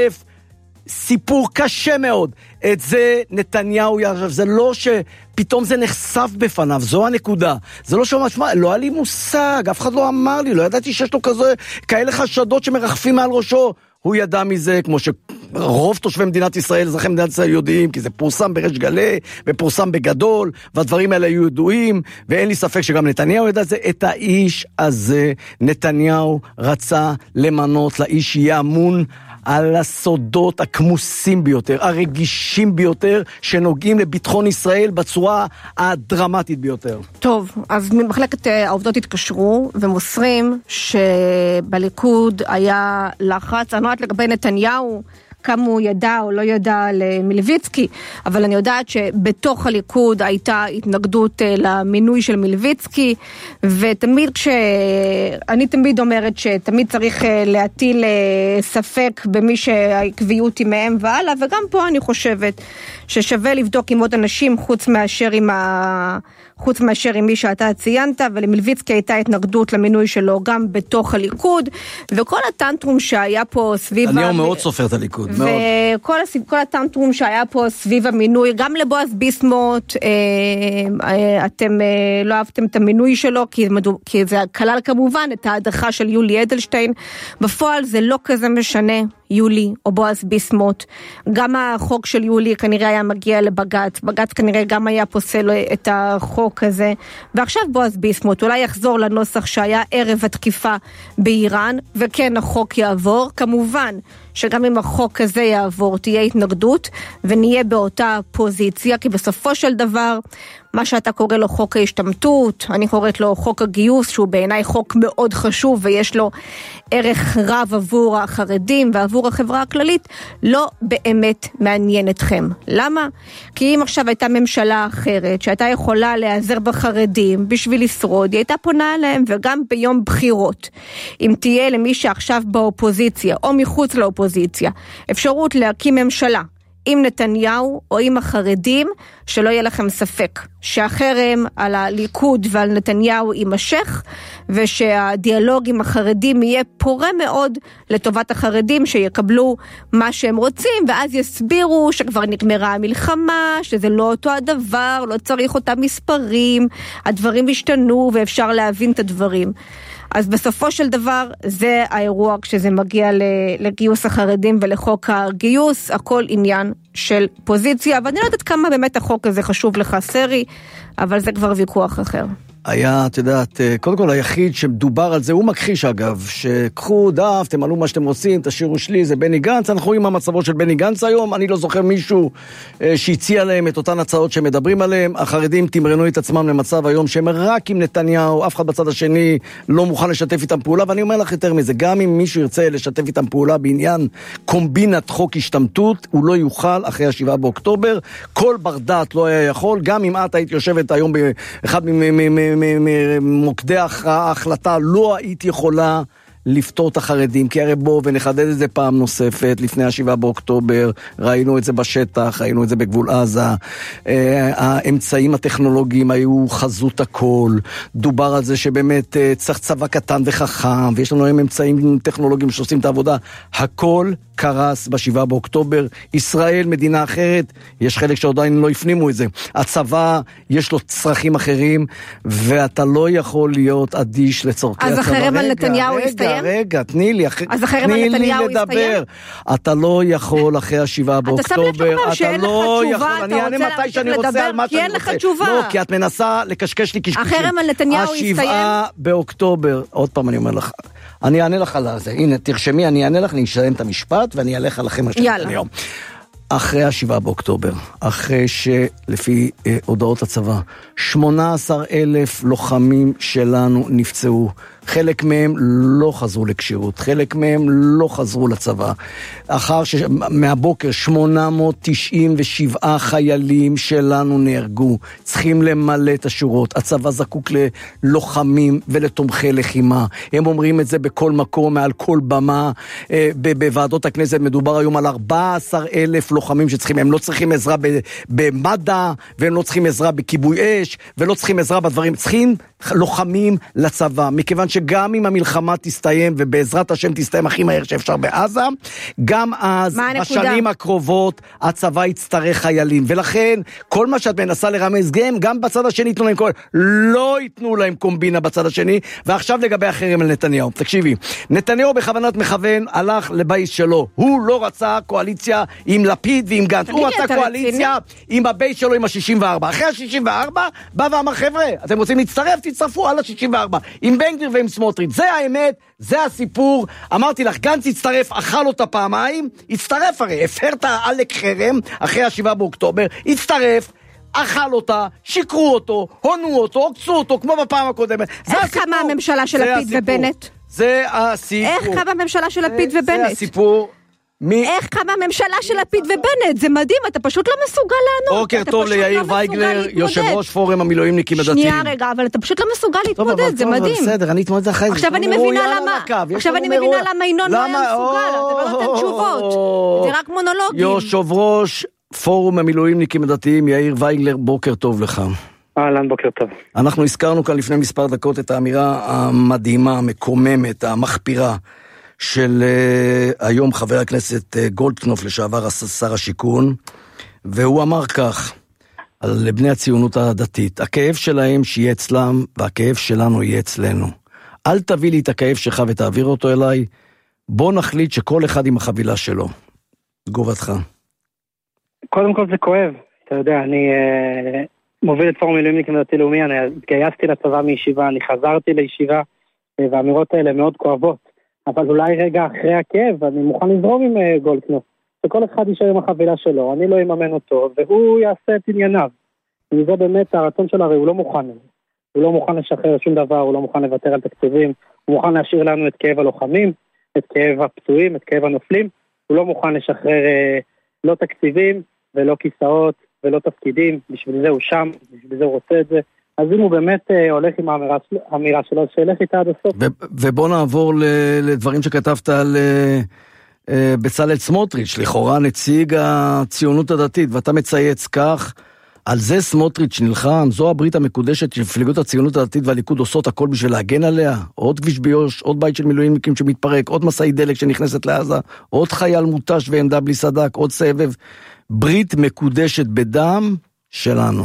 סיפור קשה מאוד. את זה נתניהו יחשב, זה לא שפתאום זה נחשף בפניו, זו הנקודה. זה לא שהוא משמע, לא היה לי מושג, אף אחד לא אמר לי, לא ידעתי שיש לו כזה, כאלה חשדות שמרחפים מעל ראשו. הוא ידע מזה, כמו שרוב תושבי מדינת ישראל, אזרחי מדינת ישראל יודעים, כי זה פורסם בריש גלי, ופורסם בגדול, והדברים האלה היו ידועים, ואין לי ספק שגם נתניהו ידע זה. את האיש הזה, נתניהו רצה למנות לאיש יהיה אמון על הסודות הכמוסים ביותר, הרגישים ביותר, שנוגעים לביטחון ישראל בצורה הדרמטית ביותר. טוב, אז ממחלקת העובדות התקשרו ומוסרים שבליכוד היה לחץ, אני יודעת לגבי נתניהו, כמה הוא ידע או לא ידע למלביצקי, אבל אני יודעת שבתוך הליכוד הייתה התנגדות למינוי של מלביצקי, ותמיד כש... אני תמיד אומרת שתמיד צריך להטיל ספק במי שהעקביות היא מהם והלאה, וגם פה אני חושבת ששווה לבדוק עם עוד אנשים חוץ מאשר עם חוץ מאשר עם מי שאתה ציינת, ולמלביצקי הייתה התנגדות למינוי שלו גם בתוך הליכוד, וכל הטנטרום שהיה פה סביב... אני היום מאוד סופר את הליכוד, מאוד. וכל כל הטנטרום שהיה פה סביב המינוי, גם לבועז ביסמוט, אתם לא אהבתם את המינוי שלו, כי, כי זה כלל כמובן את ההדחה של יולי אדלשטיין, בפועל זה לא כזה משנה, יולי או בועז ביסמוט, גם החוק של יולי כנראה היה מגיע לבג"ץ, בג"ץ כנראה גם היה פוסל את החוק הזה, ועכשיו בועז ביסמוט אולי יחזור לנוסח שהיה ערב התקיפה באיראן, וכן החוק יעבור, כמובן שגם אם החוק הזה יעבור תהיה התנגדות, ונהיה באותה פוזיציה, כי בסופו של דבר, מה שאתה קורא לו חוק ההשתמטות, אני קוראת לו חוק הגיוס, שהוא בעיניי חוק מאוד חשוב, ויש לו ערך רב עבור החרדים ועבור החברה הכללית, לא באמת מעניין אתכם. למה? כי אם עכשיו הייתה ממשלה אחרת, שהייתה יכולה להיעזר בחרדים בשביל לשרוד, היא הייתה פונה אליהם, וגם ביום בחירות. אם תהיה למי שעכשיו באופוזיציה, או מחוץ לאופוזיציה, אפשרות להקים ממשלה, עם נתניהו או עם החרדים, שלא יהיה לכם ספק שהחרם על הליכוד ועל נתניהו יימשך, ושהדיאלוג עם החרדים יהיה פורה מאוד לטובת החרדים, שיקבלו מה שהם רוצים, ואז יסבירו שכבר נגמרה המלחמה, שזה לא אותו הדבר, לא צריך אותם מספרים, הדברים השתנו ואפשר להבין את הדברים. אז בסופו של דבר זה האירוע כשזה מגיע לגיוס החרדים ולחוק הגיוס, הכל עניין של פוזיציה, ואני לא יודעת כמה באמת החוק הזה חשוב לך סרי, אבל זה כבר ויכוח אחר. היה, את יודעת, קודם כל היחיד שמדובר על זה, הוא מכחיש אגב, שקחו דף, תמלאו מה שאתם רוצים, תשאירו שלי, זה בני גנץ, אנחנו רואים מה מצבו של בני גנץ היום, אני לא זוכר מישהו שהציע להם את אותן הצעות שמדברים עליהם, החרדים תמרנו את עצמם למצב היום שהם רק עם נתניהו, אף אחד בצד השני לא מוכן לשתף איתם פעולה, ואני אומר לך יותר מזה, גם אם מישהו ירצה לשתף איתם פעולה בעניין קומבינת חוק השתמטות, הוא לא יוכל אחרי השבעה באוקטובר, כל בר דעת לא היה יכול, גם אם את היית יושבת היום באחד ממוקדי ההחלטה, לא היית יכולה לפתור את החרדים, כי הרי בוא ונחדד את זה פעם נוספת, לפני השבעה באוקטובר, ראינו את זה בשטח, ראינו את זה בגבול עזה, האמצעים הטכנולוגיים היו חזות הכל, דובר על זה שבאמת צריך צבא קטן וחכם, ויש לנו היום אמצעים טכנולוגיים שעושים את העבודה, הכל קרס בשבעה באוקטובר, ישראל מדינה אחרת, יש חלק שעדיין לא הפנימו את זה, הצבא יש לו צרכים אחרים, ואתה לא יכול להיות אדיש לצורכי הצבא. אז החרם על נתניהו יסתיים? רגע, תני לי, תני לי לדבר. אתה לא יכול אחרי השבעה באוקטובר, אתה לא יכול, אני אענה מתי שאני רוצה על מה שאני רוצה. לא, כי את מנסה לקשקש לי קשקשים. החרם על נתניהו יסתיים? השבעה באוקטובר, עוד פעם אני אומר לך, אני אענה לך על זה, הנה תרשמי, אני אענה לך, אני אשלם את המשפט, ואני אעלה לך לכם השבוע היום. אחרי השבעה באוקטובר, אחרי שלפי אה, הודעות הצבא, שמונה עשר אלף לוחמים שלנו נפצעו, חלק מהם לא חזרו לקשירות, חלק מהם לא חזרו לצבא. אחר שמהבוקר שמונה מאות תשעים ושבעה חיילים שלנו נהרגו, צריכים למלא את השורות. הצבא זקוק ללוחמים ולתומכי לחימה. הם אומרים את זה בכל מקום, מעל כל במה. בוועדות הכנסת מדובר היום על ארבעה עשר אלף לוחמים שצריכים, הם לא צריכים עזרה במד"א, והם לא צריכים עזרה בכיבוי אש, ולא צריכים עזרה בדברים, צריכים לוחמים לצבא, מכיוון שגם אם המלחמה תסתיים, ובעזרת השם תסתיים הכי מהר שאפשר בעזה, גם אז, בשנים הקרובות, הצבא יצטרך חיילים, ולכן, כל מה שאת מנסה לרמז, גם בצד השני יתנו להם כל, לא ייתנו להם קומבינה בצד השני, ועכשיו לגבי החרם על נתניהו, תקשיבי, נתניהו בכוונת מכוון, הלך לבייס שלו, הוא לא רצה קואליציה עם לפיד ועם גנץ, הוא רצה קואליציה עם הבייס שלו עם ה-שישים וארבע, אחרי ה-שישים וארבע, בא ואמר חבר'ה, אתם רוצים להצטרף, תצטרפו על ה-שישים וארבע, עם בן גביר ועם סמוטריץ', זה האמת, זה הסיפור, אמרתי לך, גנץ יצטרף, אכל אותה פעמיים, יצטרף הרי, הפרת עלק חרם, אחרי השבעה באוקטובר, יצטרף, אכל אותה, שיקרו אותו, הונו אותו, עוקצו אותו, כמו בפעם הקודמת. איך קמה הממשלה של לפיד ובנט? זה הסיפור. איך קמה הממשלה של לפיד ובנט? זה הסיפור. מי... איך קמה הממשלה של לפיד ובנט? זה מדהים, אתה פשוט לא מסוגל לענות. בוקר טוב ליאיר וייגלר, יושב ראש פורום המילואימניקים הדתיים. שנייה רגע, אבל אתה פשוט לא מסוגל להתמודד, זה מדהים. בסדר, אני אתמודד אחרי זה. עכשיו אני מבינה למה, עכשיו אני מבינה למה ינון לא היה מסוגל, אתה לא נותן תשובות. זה רק מונולוגים. יושב ראש פורום המילואימניקים הדתיים, יאיר וייגלר, בוקר טוב לך. אהלן, בוקר טוב. אנחנו הזכרנו כאן לפני מספר דקות את האמירה המדהימה, המקוממת, המחפירה של uh, היום חבר הכנסת uh, גולדקנופ, לשעבר שר השיכון, והוא אמר כך על בני הציונות הדתית: הכאב שלהם שיהיה אצלם והכאב שלנו יהיה אצלנו. אל תביא לי את הכאב שלך ותעביר אותו אליי, בוא נחליט שכל אחד עם החבילה שלו. תגובתך. קודם כל זה כואב, אתה יודע, אני אה, מוביל את פורום מילואימניקים דתי לאומי, אני התגייסתי לצבא מישיבה, אני חזרתי לישיבה, אה, והאמירות האלה מאוד כואבות, אבל אולי רגע אחרי הכאב, אני מוכן לזרום עם אה, גולדקנופ, שכל אחד יישאר עם החבילה שלו, אני לא אממן אותו, והוא יעשה את ענייניו. וזה באמת הרצון שלו, הרי הוא לא מוכן, הוא לא מוכן לשחרר שום דבר, הוא לא מוכן לוותר על תקציבים, הוא מוכן להשאיר לנו את כאב הלוחמים, את כאב הפצועים, את כאב הנופלים, הוא לא מוכן לשחרר אה, לא תקציבים ולא כיסאות ולא תפקידים, בשביל זה הוא שם, בשביל זה הוא רוצה את זה. אז אם הוא באמת אה, הולך עם האמירה, האמירה שלו, שילך איתה עד הסוף. ו- ובוא נעבור ל- לדברים שכתבת על אה, אה, בצלאל סמוטריץ', לכאורה נציג הציונות הדתית, ואתה מצייץ כך: על זה סמוטריץ' נלחם, זו הברית המקודשת שמפלגות הציונות הדתית והליכוד עושות הכל בשביל להגן עליה, עוד כביש ביוש, עוד בית של מילואימניקים שמתפרק, עוד מסעי דלק שנכנסת לעזה, עוד חייל מוטש ועמדה בלי סדק, עוד סבב. ברית מקודשת בדם שלנו.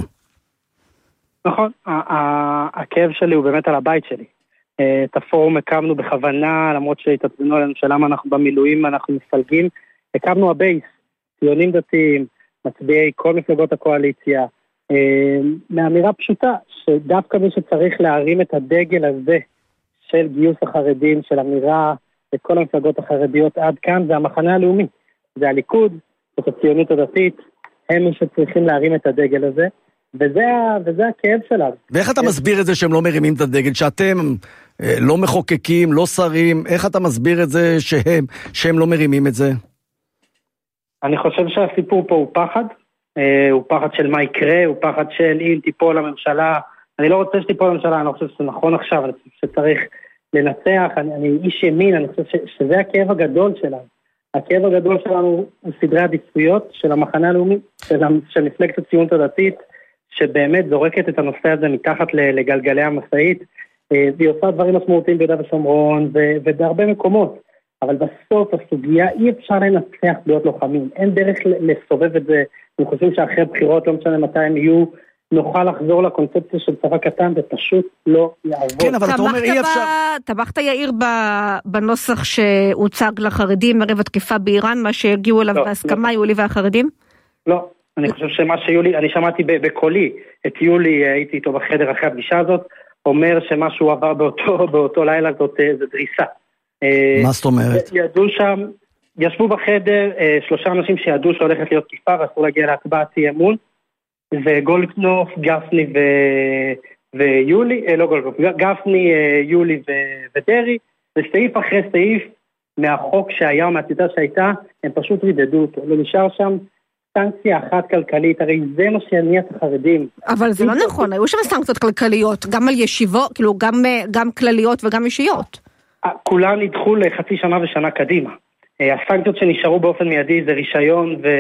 נכון, הכאב שלי הוא באמת על הבית שלי. את הפורום הקמנו בכוונה, למרות שהתעצבנו עלינו שלמה אנחנו במילואים, אנחנו מפלגים, הקמנו הבייס, ציונים דתיים, מצביעי כל מפלגות הקואליציה, מאמירה פשוטה, שדווקא מי שצריך להרים את הדגל הזה של גיוס החרדים, של אמירה לכל המפלגות החרדיות עד כאן, זה המחנה הלאומי, זה הליכוד, זאת הציונות הדתית, הם מי שצריכים להרים את הדגל הזה, וזה, וזה הכאב שלנו. ואיך אתה מסביר את זה שהם לא מרימים את הדגל, שאתם לא מחוקקים, לא שרים, איך אתה מסביר את זה שהם, שהם לא מרימים את זה? אני חושב שהסיפור פה הוא פחד, הוא פחד של מה יקרה, הוא פחד של אם תיפול הממשלה, אני לא רוצה שתיפול הממשלה, אני לא חושב שזה נכון עכשיו, אני חושב שצריך לנצח, אני, אני איש ימין, אני חושב ש, שזה הכאב הגדול שלנו. הכאב הגדול שלנו הוא סדרי עדיפויות של המחנה הלאומי, של, של מפלגת הציונות הדתית, שבאמת זורקת את הנושא הזה מתחת לגלגלי המשאית, והיא עושה דברים משמעותיים ביהודה ושומרון ובהרבה מקומות, אבל בסוף הסוגיה אי אפשר לנצח להיות לוחמים, אין דרך לסובב את זה. אני חושב שאחרי בחירות, לא משנה מתי הם יהיו, נוכל לחזור לקונספציה של צבא קטן, ופשוט לא יעבוד. כן, אבל אתה אומר אי אפשר... טבחת יאיר בנוסח שהוצג לחרדים, ערב התקיפה באיראן, מה שהגיעו אליו בהסכמה, יולי והחרדים? לא, אני חושב שמה שיולי, אני שמעתי בקולי, את יולי, הייתי איתו בחדר אחרי הפגישה הזאת, אומר שמה שהוא עבר באותו לילה זאת דריסה. מה זאת אומרת? ידעו שם, ישבו בחדר שלושה אנשים שידעו שהולכת להיות תקיפה, ואסור להגיע להצבעת אי אמון, וגולדקנופ, גפני ו... ויולי, לא גולדקנופ, גפני, יולי ו... ודרי, וסעיף אחרי סעיף מהחוק שהיה או מהציטה שהייתה, הם פשוט רידדו אותו, לא נשאר שם סנקציה אחת כלכלית, הרי זה מה שיניע את החרדים. אבל זה לא נכון, היו שם סנקציות כלכליות, גם על ישיבות, כאילו גם, גם כלליות וגם אישיות. כולם נדחו לחצי שנה ושנה קדימה. הסנקציות שנשארו באופן מיידי זה רישיון ו...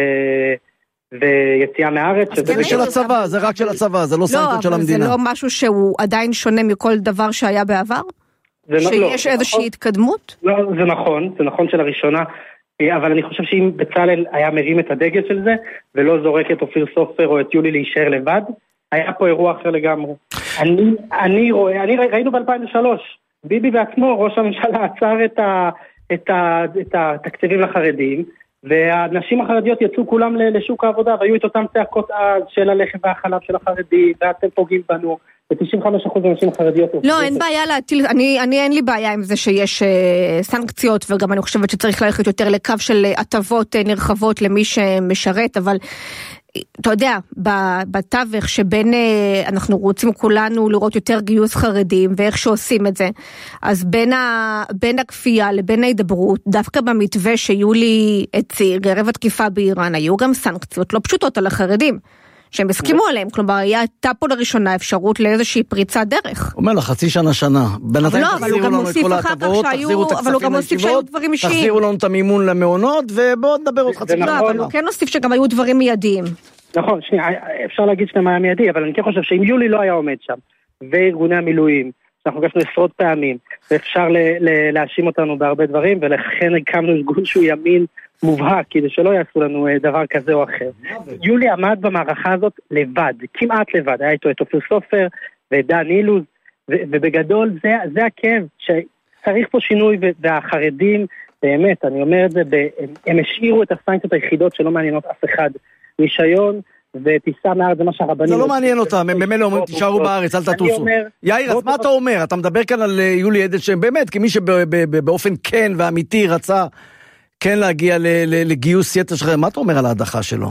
ויציאה מהארץ. זה של הצבא, זה רק של הצבא, זה לא סנקציות של המדינה. זה לא משהו שהוא עדיין שונה מכל דבר שהיה בעבר? שיש איזושהי התקדמות? לא, זה נכון, זה נכון שלראשונה, אבל אני חושב שאם בצלאל היה מרים את הדגל של זה, ולא זורק את אופיר סופר או את יולי להישאר לבד, היה פה אירוע אחר לגמרי. אני, אני רואה, אני ראינו ב-אלפיים ושלוש, ביבי בעצמו, ראש הממשלה עצר את, ה, את, ה, את התקציבים לחרדים, והנשים החרדיות יצאו כולם לשוק העבודה, והיו את אותם צעקות אז של הלחם והחלב של החרדים, ואתם פוגעים בנו, ו-תשעים וחמישה אחוז מהנשים החרדיות. לא, אין בעיה להטיל, אני, אני אין לי בעיה עם זה שיש uh, סנקציות, וגם אני חושבת שצריך ללכת יותר לקו של הטבות uh, נרחבות למי שמשרת, אבל אתה יודע, בתווך שבין אנחנו רוצים כולנו לראות יותר גיוס חרדים ואיך שעושים את זה, אז בין, ה, בין הכפייה לבין ההידברות, דווקא במתווה שיולי הציג, ערב התקיפה באיראן, היו גם סנקציות לא פשוטות על החרדים, שהם הסכימו עליהם, כלומר הייתה פה לראשונה אפשרות לאיזושהי פריצת דרך. אומר לה, חצי שנה שנה, בינתיים תחזירו לנו את כל ההטבות, תחזירו את הכספים לישיבות, תחזירו לנו את המימון למעונות, ובואו נדבר עוד חצי שנה. אבל הוא כן נוסיף שגם היו דברים מיידיים. נכון, שנייה, אפשר להגיד שאתה מה מיידי, אבל אני כן חושב שאם יולי לא היה עומד שם, וארגוני המילואים, שאנחנו גשנו עשרות פעמים, ואפשר להאשים אותנו בהרבה דברים, ולכן הקמנו ארגון שהוא ימין מובהק, כדי שלא יעשו לנו דבר כזה או אחר. יולי עמד במערכה הזאת לבד, כמעט לבד, היה איתו את אופיר סופר, ודן אילוז, ובגדול זה, זה הכאב, שצריך פה שינוי, והחרדים, באמת, אני אומר את זה, הם השאירו את הסנקציות היחידות שלא מעניינות אף אחד, רישיון וטיסה מארץ, זה מה שהרבנים... זה לא מעניין אותם, הם באמת אומרים, תישארו בארץ, אל תטוסו. יאיר, אז מה אתה אומר? אתה מדבר כאן על יולי אדלשטיין, באמת, כמי שבאופן כן ואמיתי רצה כן להגיע לגיוס יתר שלך, מה אתה אומר על ההדחה שלו?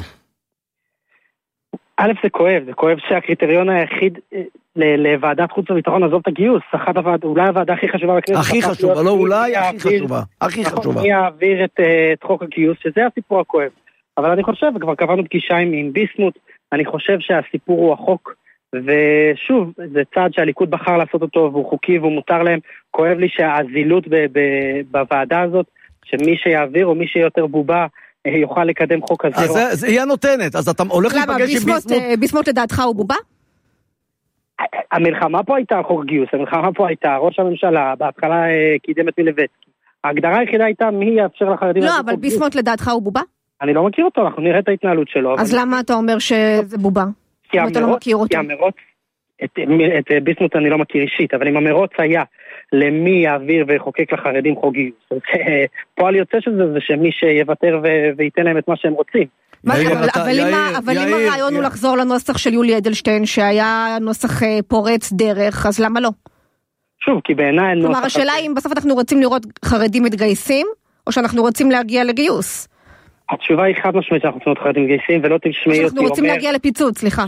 א', זה כואב, זה כואב שהקריטריון היחיד לוועדת חוץ וביטחון עזוב את הגיוס, אחת הוועד, אולי הוועדה הכי חשובה בכנסת. הכי חשובה, לא אולי, הכי חשובה, הכי חשובה. מי יעביר את חוק הגיוס, שזה הסיפור הכואב. אבל אני חושב, וכבר קבענו פגישה עם ביסמוט, אני חושב שהסיפור הוא החוק, ושוב, זה צעד שהליכוד בחר לעשות אותו, והוא חוקי והוא מותר להם. כואב לי שהזילות בוועדה הזאת, שמי שיעביר או מי שיותר בובה, יוכל לקדם חוק כזה. אז זה יהיה נותנת, אז אתה הולך להיפגש עם ביסמוט? ביסמוט לדעתך הוא בובה? המלחמה פה הייתה חוק גיוס, המלחמה פה הייתה ראש הממשלה, בהתחלה קידם את מילבטסקי. ההגדרה היחידה הייתה מי יאפשר לחרדים... לא, אבל ביסמוט לדעתך הוא בובה? אני לא מכיר אותו, אנחנו נראה את ההתנהלות שלו. אז למה אתה אומר שזה בובה? כי המרוץ, את ביסמוט אני לא מכיר אישית, אבל אם המרוץ היה למי יעביר ויחוקק לחרדים חוק גיוס, פועל יוצא של זה, זה שמי שיוותר וייתן להם את מה שהם רוצים. אבל אם הרעיון הוא לחזור לנוסח של יולי אדלשטיין, שהיה נוסח פורץ דרך, אז למה לא? שוב, כי בעיניי... כלומר, השאלה אם בסוף אנחנו רוצים לראות חרדים מתגייסים, או שאנחנו רוצים להגיע לגיוס? התשובה היא חד משמעית שאנחנו רוצים להיות חרדים מתגייסים, ולא תשמעי אותי אומר... אנחנו רוצים להגיע לפיצוץ, סליחה.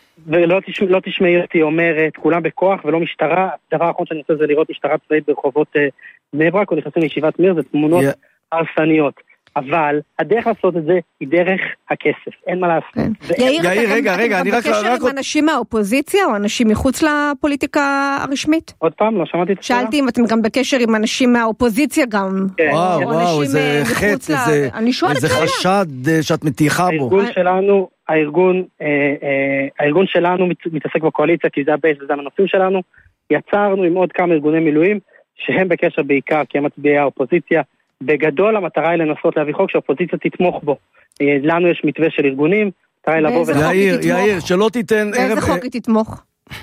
ולא תשמעי אותי אומרת, כולם בכוח ולא משטרה. הדבר האחרון שאני רוצה זה לראות משטרה צבאית ברחובות בני ברק, או נכנסים לישיבת מיר, זה תמונות הרסניות. אבל הדרך לעשות את זה היא דרך הכסף, אין מה לעשות. יאיר, רגע, רגע, אני רק... אתה בקשר עם אנשים מהאופוזיציה או אנשים מחוץ לפוליטיקה הרשמית? עוד פעם, לא שמעתי את זה. שאלתי אם אתם גם בקשר עם אנשים מהאופוזיציה גם. וואו, וואו, איזה חץ, איזה חשד שאת מתיחה בו. הארגון שלנו, הארגון, הארגון שלנו מתעסק בקואליציה, כי זה הבייס וזה המנופים שלנו. יצרנו עם עוד כמה ארגוני מילואים, שהם בקשר בעיקר, כי הם מצביעי האופוזיציה. בגדול המטרה היא לנסות להביא חוק שהאופוזיציה תתמוך בו. לנו יש מתווה של ארגונים, המטרה היא לבוא ולתמוך. יאיר, יאיר, שלא תיתן... איזה חוק היא תתמוך?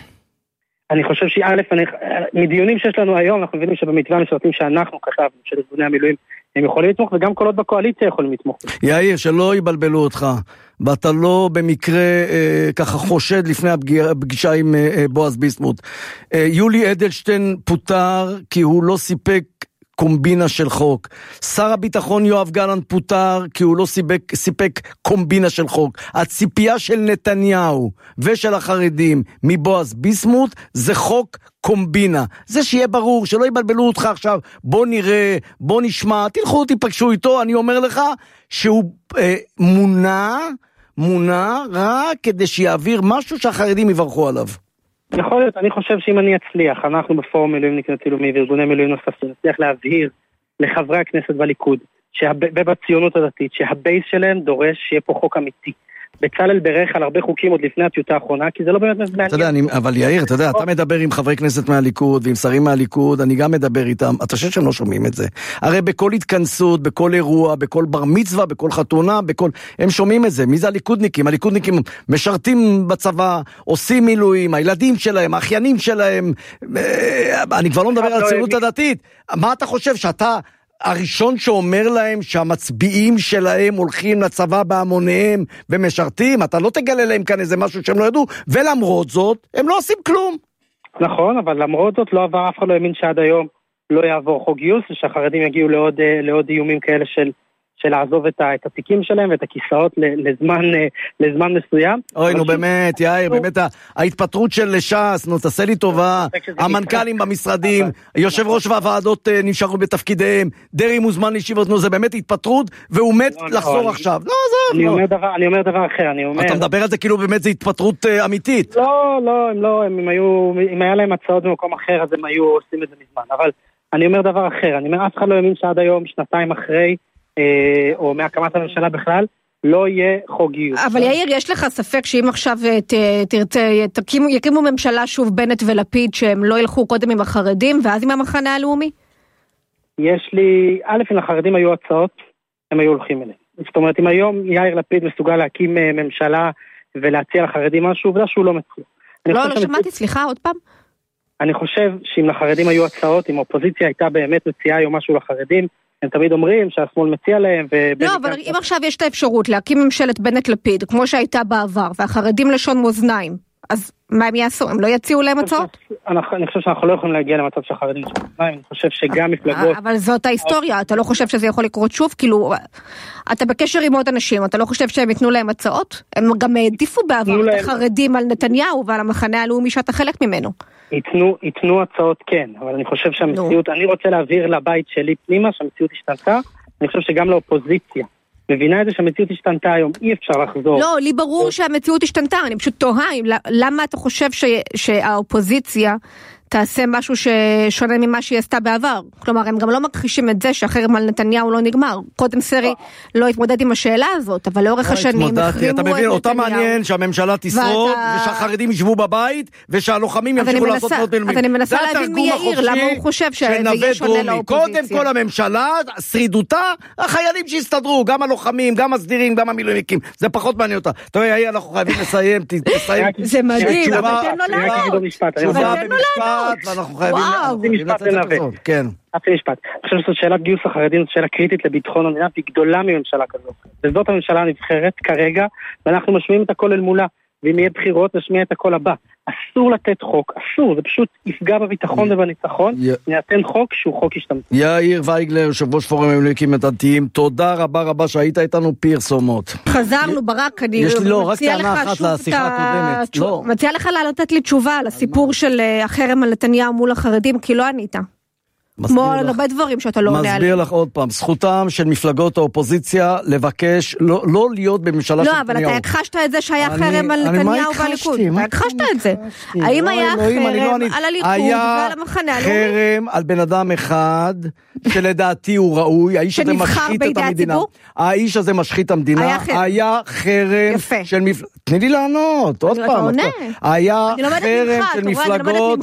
אני חושב שא', מדיונים שיש לנו היום, אנחנו מבינים שבמתווה המשרתים שאנחנו כתבנו, של ארגוני המילואים, הם יכולים לתמוך, וגם קולות בקואליציה יכולים לתמוך. יאיר, שלא יבלבלו אותך, ואתה לא במקרה אה, ככה חושד לפני הפגישה עם אה, בועז ביסמוט. אה, יולי אדלשטיין פוטר כי הוא לא סיפק קומבינה של חוק. שר הביטחון יואב גלנט פוטר כי הוא לא סיפק, סיפק קומבינה של חוק. הציפייה של נתניהו ושל החרדים מבועז ביסמוט זה חוק קומבינה. זה שיהיה ברור, שלא יבלבלו אותך עכשיו, בוא נראה, בוא נשמע, תלכו תיפגשו איתו, אני אומר לך שהוא אה, מונע, מונע רק כדי שיעביר משהו שהחרדים יברכו עליו. יכול להיות, אני חושב שאם אני אצליח, אנחנו בפורום מילואימניקים צילומי וארגוני מילואים נוספים, נצליח להבהיר לחברי הכנסת בליכוד ובציונות הדתית, שהבייס שלהם דורש שיהיה פה חוק אמיתי. בצלאל ברך על הרבה חוקים עוד לפני הטיוטה האחרונה, כי זה לא באמת מעניין. אתה יודע, אבל יאיר, אתה יודע, אתה מדבר עם חברי כנסת מהליכוד ועם שרים מהליכוד, אני גם מדבר איתם, אתה חושב שהם לא שומעים את זה. הרי בכל התכנסות, בכל אירוע, בכל בר מצווה, בכל חתונה, בכל... הם שומעים את זה. מי זה הליכודניקים? הליכודניקים משרתים בצבא, עושים מילואים, הילדים שלהם, האחיינים שלהם, אני כבר לא מדבר על הציונות הדתית. מה אתה חושב שאתה... הראשון שאומר להם שהמצביעים שלהם הולכים לצבא בהמוניהם ומשרתים, אתה לא תגלה להם כאן איזה משהו שהם לא ידעו, ולמרות זאת, הם לא עושים כלום. נכון, אבל למרות זאת לא עבר, אף אחד לא האמין שעד היום לא יעבור חוק גיוס, ושהחרדים יגיעו לעוד, לעוד איומים כאלה של, של לעזוב את, ה, את התיקים שלהם ואת הכיסאות לזמן, לזמן מסוים. אוי, נו באמת, יאיר, באמת ההתפטרות של ש"ס, נו תעשה לי טובה, המנכ"לים במשרדים, יושב ראש והוועדות נשארו בתפקידיהם, דרי מוזמן לישיבות, נו זה באמת התפטרות, והוא מת לחזור עכשיו. לא, עזוב. אני אומר דבר אחר, אני אומר... אתה מדבר על זה כאילו באמת זה התפטרות אמיתית. לא, לא, הם לא, הם היו, אם היה להם הצעות במקום אחר, אז הם היו עושים את זה מזמן, אבל אני אומר דבר אחר, אני אומר, אף אחד לא האמין שעד היום, שנתיים אחרי, או מהקמת הממשלה בכלל, לא יהיה חוק גיוס. אבל יאיר, יש לך ספק שאם עכשיו ת, תרצה, תקימו, יקימו ממשלה שוב בנט ולפיד, שהם לא ילכו קודם עם החרדים, ואז עם המחנה הלאומי? יש לי, א', אם לחרדים היו הצעות, הם היו הולכים אליהם. זאת אומרת, אם היום יאיר לפיד מסוגל להקים ממשלה ולהציע לחרדים משהו, עובדה שהוא לא מצליח. לא, לא שמעתי, סליחה, עוד פעם. אני חושב שאם לחרדים היו הצעות, אם האופוזיציה הייתה באמת מציעה היום משהו לחרדים, הם תמיד אומרים שהשמאל מציע להם. לא, אבל אם עכשיו יש את האפשרות להקים ממשלת בנט לפיד, כמו שהייתה בעבר, והחרדים לשון מאזניים, אז מה הם יעשו? הם לא יציעו להם הצעות? אני חושב שאנחנו לא יכולים להגיע למצב שהחרדים לשון מאזניים, אני חושב שגם מפלגות... אבל זאת ההיסטוריה, אתה לא חושב שזה יכול לקרות שוב? כאילו, אתה בקשר עם עוד אנשים, אתה לא חושב שהם ייתנו להם הצעות? הם גם העדיפו בעבר את החרדים על נתניהו ועל המחנה הלאומי שאתה חלק ממנו. ייתנו, ייתנו הצעות כן, אבל אני חושב שהמציאות, אני רוצה להעביר לבית שלי פנימה, שהמציאות השתנתה, אני חושב שגם לאופוזיציה. מבינה את זה שהמציאות השתנתה היום, אי אפשר לחזור. לא, לי ברור שהמציאות השתנתה, אני פשוט תוהה, למה אתה חושב שהאופוזיציה תעשה משהו ששונה ממה שהיא עשתה בעבר? כלומר, הם גם לא מכחישים את זה שהחרם על נתניהו לא נגמר. קודם סרי לא התמודד עם השאלה הזאת, אבל לאורך השנים החרימו את נתניהו. אותה מעניין שהממשלה תשרוד, ושהחרדים ישבו בבית, ושהלוחמים ימשיכו לעשות מאוד מלומים. אז אני מנסה להבין מי יאיר, למה הוא חושב שזה יהיה שונה לאופוזיציה. קודם כל הממשלה, שרידותה, החיילים שהסתדרו, גם הלוחמים, גם הסדירים, גם המילואימניקים. זה פחות מעניין אותה. תראי, יאיר, אנחנו חייבים לסיים, תסיים. זה מדהים, אבל תן לו לענות. תשובה במשפט, ואנחנו חייבים... וואו, משפט לנווה. כן. חצי משפט. אני חושב שזאת שאלת גיוס החרדים, זאת שאלה קריטית לביטחון המדינה, והיא גדולה מממשלה כזאת. וזאת הממשלה הנבחרת כרגע, ואנחנו משמיעים את הכל אל מולה, ואם יהיה בחירות, נשמיע את הכל הבא. אסור לתת חוק, אסור, זה פשוט יפגע בביטחון ובניצחון, ניתן חוק שהוא חוק השתמטות. יאיר וייגלר, יושב ראש פורום המילואימניקים הדתיים, תודה רבה רבה שהיית איתנו פרסומות. חזרנו, ברק, אני מציע לך שוב, מציע לך לתת לי תשובה על הסיפור של החרם על נתניהו מול החרדים, כי לא ענית. כמו על הרבה דברים שאתה לא עונה עליהם. מסביר לך עוד פעם, זכותם של מפלגות האופוזיציה לבקש, לא, לא להיות בממשלה של נתניהו. לא, אבל אתה הכחשת את זה שהיה חרם על נתניהו והליכוד. אתה הכחשת את זה. האם היה חרם על הליכוד ועל המחנה הלאומי? היה חרם על בן אדם אחד, שלדעתי הוא ראוי, האיש הזה משחית את המדינה. האיש הזה משחית את המדינה. היה חרם של מפלגות. תני לי לענות, עוד פעם. היה חרם של מפלגות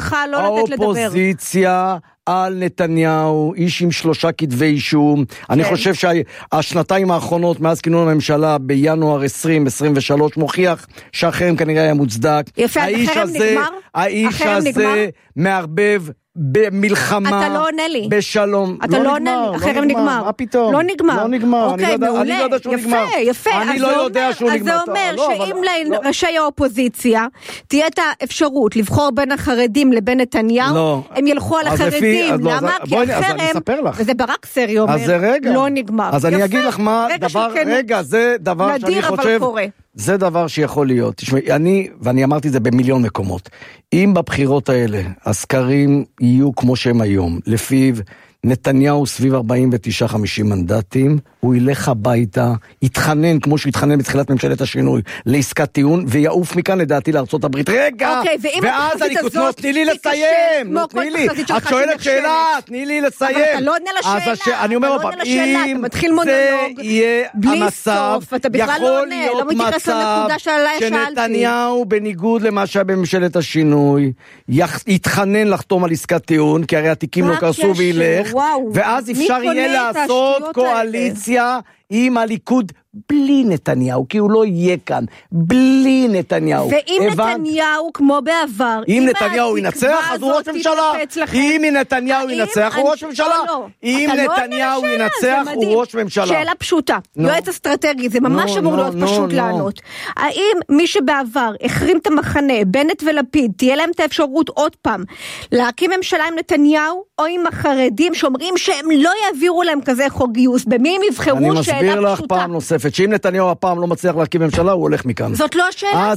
האופוזיציה על נתניהו, איש עם שלושה כתבי אישום. אני חושב שהשנתיים האחרונות מאז כינון הממשלה בינואר עשרים עשרים ושלוש מוכיח שהחרם כנראה היה מוצדק. יפה, החרם נגמר? האיש הזה מערבב במלחמה, אתה לא עונה לי. בשלום. אתה לא עונה לי, החרם נגמר. מה פתאום? לא נגמר. לא נגמר. אוקיי, מעולה. יפה, יפה. אני לא יודע שהוא נגמר. אז זה אומר שאם לראשי האופוזיציה תהיה את האפשרות לבחור בין החרדים לבין נתניהו, הם ילכו על החרדים. למה? כי החרם, וזה ברק סרי אומר, לא נגמר. אז אני אגיד לך מה, רגע, זה דבר שאני חושב, זה דבר שיכול להיות. תשמעי, אני, ואני אמרתי את זה במיליון מקומות, אם בבחירות האלה הסקרים יהיו כמו שהם היום, לפיו נתניהו סביב ארבעים ותשע חמישים מנדטים, הוא ילך הביתה, יתחנן כמו שהוא יתחנן בתחילת ממשלת השינוי, לעסקת טיעון, ויעוף מכאן לדעתי לארצות הברית. רגע! אוקיי, ואז אני כותנות, תני לי לסיים! תני לי! את שואלת שאלה, תני לי לסיים! אבל אתה לא עונה לשאלה! אני אומר עוד פעם, אם זה יהיה המצב, יכול להיות מצב שנתניהו, בניגוד למה שהיה בממשלת השינוי, יתחנן לחתום על עסקת טיעון, כי הרי התיקים לא קרסו וילך, ואז אפשר יהיה לעשות קואליציה עם הליכוד בלי נתניהו, כי הוא לא יהיה כאן, בלי נתניהו. ואם נתניהו כמו בעבר, אם נתניהו ינצח, אז הוא ראש ממשלה. אם נתניהו ינצח, הוא ראש ממשלה. אם נתניהו ינצח, הוא ראש ממשלה. שאלה פשוטה, יועץ אסטרטגי, זה ממש אמור להיות פשוט לענות. האם מי שבעבר החרים את המחנה, בנט ולפיד, תהיה להם את האפשרות עוד פעם, להקים ממשלה עם נתניהו, או עם החרדים שאומרים שהם לא יעבירו להם כזה חוק גיוס, במי הם יבחרו? שאלה פשוטה. אני מסביר לך פעם נוספת, שאם נתניהו הפעם לא מצליח להקים ממשלה, הוא הולך מכאן. זאת לא השאלה.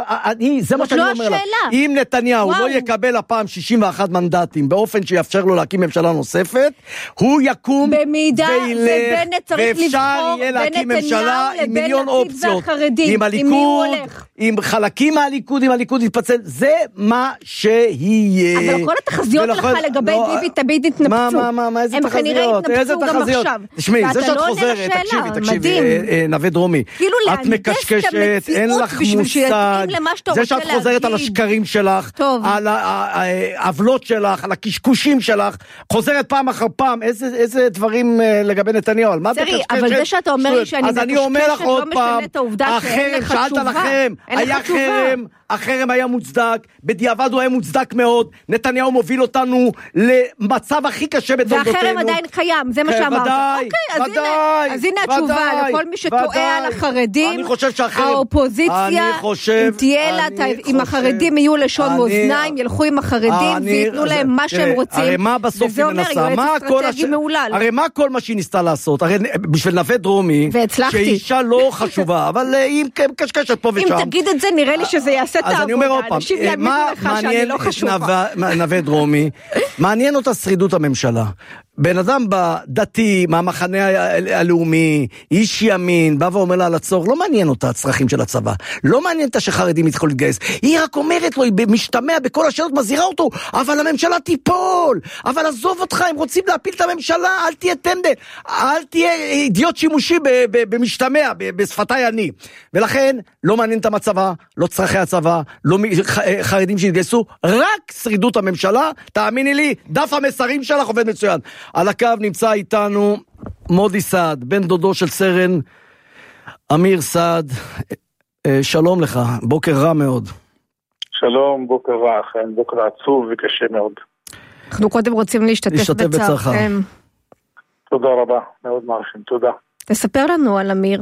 זה מה שאני אומר לך. אם נתניהו לא יקבל הפעם שישים ואחת מנדטים, באופן שיאפשר לו להקים ממשלה נוספת, הוא יקום וילך, ואפשר יהיה להקים ממשלה עם מיליון אופציות. עם הליכוד, עם חלקים מהליכוד, עם הליכוד יתפצל, זה מה שיהיה. אבל כל התחזיות לך לגבי ביבי תמיד התנפצו. מה, מה, מה, איזה תחזיות? איזה תחזיות? תשמעי, זה שאת חוזרת, תקשיבי, תקשיבי, מדהים. אה, אה, נווה דרומי. כאילו את להנדס את מקשקשת, המציאות אין לך בשביל שיתאים מושג. למה שאתה זה רוצה שאת חוזרת על להגיד. השקרים שלך, טוב. על ה- ה- העוולות שלך, על הקשקושים שלך, חוזרת פעם אחר פעם, איזה איזה דברים אה, לגבי נתניהו, על מה את סרי, מקשקשת? אבל זה שאתה אומר לי שטויות. שאני אז אני אומר לך מקשקשת, עוד לא פעם, משנה את העובדה שאין החרם, לך שאלת תשובה. על החרם, אין לך היה תשובה. חרם, החרם היה מוצדק, בדיעבד הוא היה מוצדק מאוד, נתניהו מוביל אותנו למצב הכי קשה בתולדותינו. והחרם עדיין קיים, זה מה כן, שאמרת. ודאי, אוקיי, אז ודאי, הנה, אז הנה התשובה ודאי, לכל מי שטועה ודאי. על החרדים. אני חושב שהחרם- האופוזיציה, אני חושב- אם תהיה לה, אני אם חושב- החרדים יהיו לשון אני- מאזניים, ילכו עם החרדים אני- וייתנו להם מה שהם תראה, רוצים. הרי מה בסוף וזה היא אומר מנסה? יועץ מה כל אסטרטגי הש- מהולל. הרי מה כל מה שהיא ניסתה לעשות? הרי בשביל נווה דרומי, והצלחתי. שאישה לא חשובה, אבל אה, היא מקשקשת פה ושם. אם תגיד את זה, נראה לי שזה יעשה את אז אני אומר עוד העבודה. פעם, אנשים אה, יאמינו מה לך שאני מעניין לא את חשובה. נווה- נווה דרומי? מעניין אותה שרידות הממשלה. בן אדם דתי, מהמחנה ה- הלאומי, איש ימין, בא ואומר לה על הצורך, לא מעניין אותה הצרכים של הצבא, לא מעניין אותה שחרדים יתחילו להתגייס, היא רק אומרת לו, היא משתמע בכל השאלות, מזהירה אותו, אבל הממשלה תיפול, אבל עזוב אותך, הם רוצים להפיל את הממשלה, אל תהיה טמבל, אל תהיה אידיוט שימושי ב- ב- במשתמע, ב- בשפתיי אני. ולכן, לא מעניין את המצבה, לא צרכי הצבא, לא מ- ח- חרדים שהתגייסו, רק שרידות הממשלה, תאמיני לי, דף המסרים שלך עובד מצוין. על הקו נמצא איתנו מודי סעד, בן דודו של סרן אמיר סעד. אה, שלום לך, בוקר רע מאוד. שלום, בוקר רע, אכן, בוקר עצוב וקשה מאוד. אנחנו קודם רוצים להשתתף להשתתף בצערך. בצערכם. תודה רבה, מאוד מעריכים, תודה. תספר לנו על אמיר.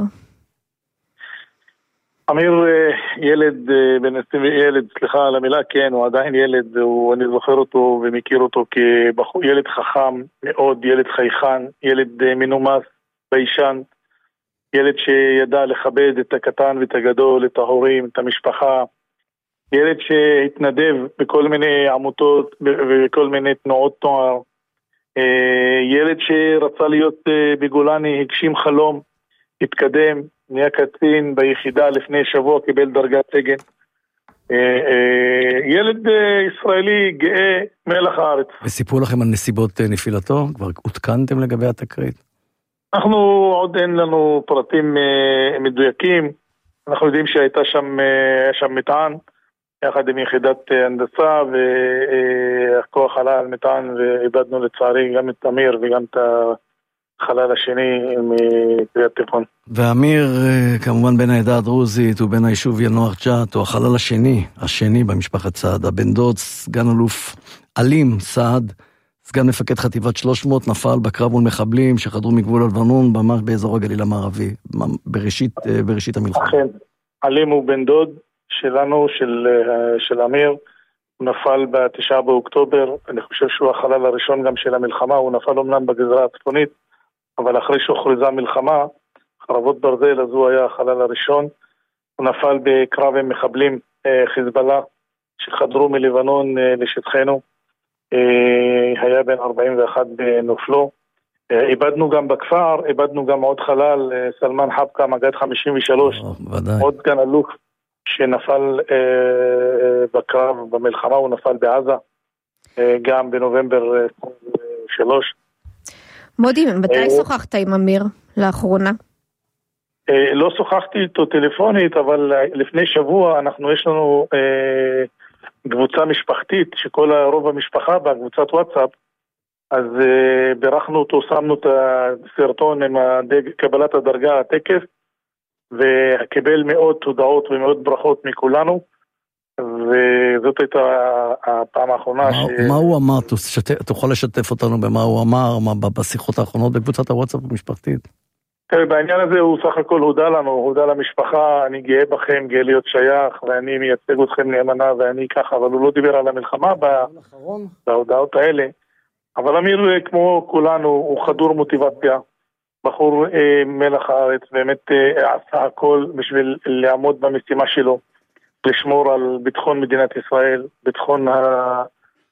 אמיר אה, ילד, אה, בן עשרים, ילד, סליחה על המילה, כן, הוא עדיין ילד, הוא, אני זוכר אותו ומכיר אותו כבחור, ילד חכם מאוד, ילד חייכן, ילד אה, מנומס, ביישן, ילד שידע לכבד את הקטן ואת הגדול, את ההורים, את המשפחה, ילד שהתנדב בכל מיני עמותות ובכל מיני תנועות נוער, אה, ילד שרצה להיות אה, בגולני, הגשים חלום, התקדם, נהיה קצין ביחידה לפני שבוע, קיבל דרגת סגן. ילד ישראלי גאה, מלח הארץ. וסיפרו לכם על נסיבות נפילתו? כבר עודכנתם לגבי התקרית? אנחנו עוד אין לנו פרטים מדויקים. אנחנו יודעים שהייתה שם, היה שם מטען, יחד עם יחידת הנדסה, והכוח עלה על מטען, ואיבדנו לצערי גם את אמיר וגם את החלל השני מקריית תיכון. ואמיר, כמובן בן העדה הדרוזית, הוא בן היישוב ינוח ג'ת, הוא החלל השני, השני במשפחת סעד, הבן דוד, סגן אלוף אלים סעד, סגן מפקד חטיבת שלוש מאות, נפל בקרב מול מחבלים שחדרו מגבול הלבנון, ממש באזור הגליל המערבי, בראשית, בראשית המלחמה. אכן, אלים הוא בן דוד שלנו, של, של אמיר, הוא נפל בתשעה באוקטובר, אני חושב שהוא החלל הראשון גם של המלחמה, הוא נפל אומנם בגזרה הצפונית, אבל אחרי שהוכרזה מלחמה, חרבות ברזל, אז הוא היה החלל הראשון. הוא נפל בקרב עם מחבלים חיזבאללה שחדרו מלבנון לשטחנו. היה בן ארבעים ואחת בנופלו. איבדנו גם בכפר, איבדנו גם עוד חלל, סלמן חבקה, מג"ד חמישים ושלוש, עוד סגן אלוף שנפל בקרב במלחמה, הוא נפל בעזה, גם בנובמבר שלוש. מודי, מתי שוחחת עם אמיר לאחרונה? לא שוחחתי איתו טלפונית, אבל לפני שבוע אנחנו, יש לנו קבוצה משפחתית, שכל רוב המשפחה בה, קבוצת וואטסאפ, אז בירכנו אותו, שמנו את הסרטון עם קבלת הדרגה, הטקס, וקיבל מאות תודעות ומאות ברכות מכולנו, וזאת הייתה הפעם האחרונה. מה, ש... מה הוא אמר? תוכל לשתף אותנו במה הוא אמר בשיחות האחרונות בקבוצת הוואטסאפ המשפחתית? בעניין הזה הוא סך הכל הודע לנו, הודע למשפחה, אני גאה בכם, גאה להיות שייך, ואני מייצג אתכם נאמנה, ואני ככה, אבל הוא לא דיבר על המלחמה בהודעות האלה. אבל אמיר, כמו כולנו, הוא חדור מוטיבציה, בחור אה, מלח הארץ, באמת אה, עשה הכל בשביל לעמוד במשימה שלו, לשמור על ביטחון מדינת ישראל, ביטחון ה...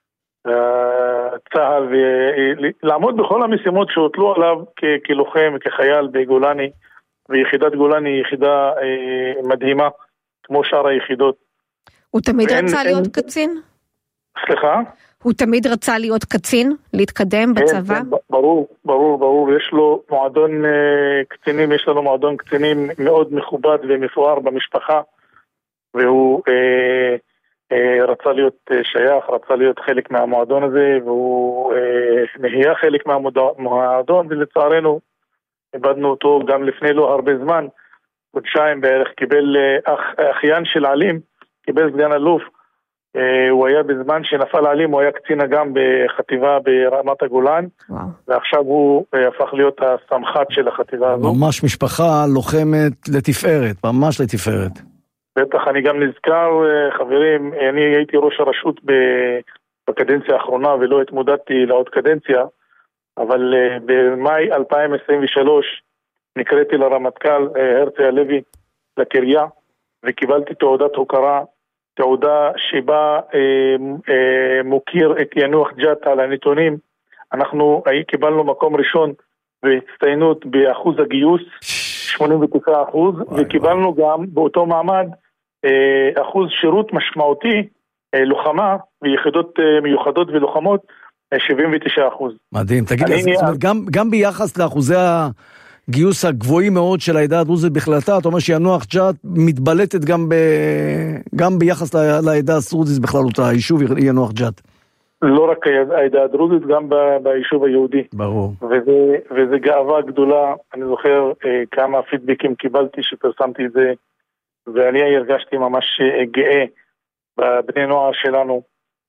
צהל, ולעמוד בכל המשימות שהוטלו עליו כלוחם וכחייל בגולני, ויחידת גולני היא יחידה מדהימה כמו שאר היחידות. הוא תמיד רצה להיות קצין? סליחה? הוא תמיד רצה להיות קצין, להתקדם בצבא? כן, ברור, ברור, ברור. יש לו מועדון קצינים, יש לנו מועדון קצינים מאוד מכובד ומפואר במשפחה, והוא אה, אה, רצה להיות שייך, רצה להיות חלק מהמועדון הזה, והוא אה, נהיה חלק מהמועדון, ולצערנו איבדנו אותו גם לפני לא הרבה זמן, חודשיים בערך. קיבל אח, אחיין של עלים, קיבל סגן אלוף, הוא היה בזמן שנפל עלים, הוא היה קצין אגם בחטיבה ברמת הגולן, וואו. ועכשיו הוא הפך להיות הסמח"ט של החטיבה הזו. ממש משפחה לוחמת לתפארת, ממש לתפארת. בטח, אני גם נזכר, חברים, אני הייתי ראש הרשות בקדנציה האחרונה ולא התמודדתי לעוד קדנציה, אבל במאי אלפיים עשרים ושלוש נקראתי לרמטכ"ל הרצי הלוי לקריה, וקיבלתי תעודת הוקרה, תעודה שבה אה, אה, מוקיר את ינוח ג'ת על הנתונים. אנחנו אה, קיבלנו מקום ראשון בהצטיינות באחוז הגיוס, שמונים ותשעה אחוז, וקיבלנו וואי. גם באותו מעמד אה, אחוז שירות משמעותי, אה, לוחמה ויחידות אה, מיוחדות ולוחמות, אה, שבעים ותשעה אחוז. מדהים, תגיד, אני, אז, אני... זאת אומרת, גם, גם ביחס לאחוזי ה... גיוס הגבוהים מאוד של העדה הדרוזית בכללתה, אתה אומר שינוח ג'ת מתבלטת גם, ב... גם ביחס לעדה הדרוזית בכללותה, היישוב ינוח ג'ת. לא רק העדה הדרוזית, גם ב... ביישוב היהודי. ברור. וזה, וזה גאווה גדולה. אני זוכר אה, כמה פידבקים קיבלתי שפרסמתי את זה, ואני הרגשתי ממש גאה בבני נוער שלנו.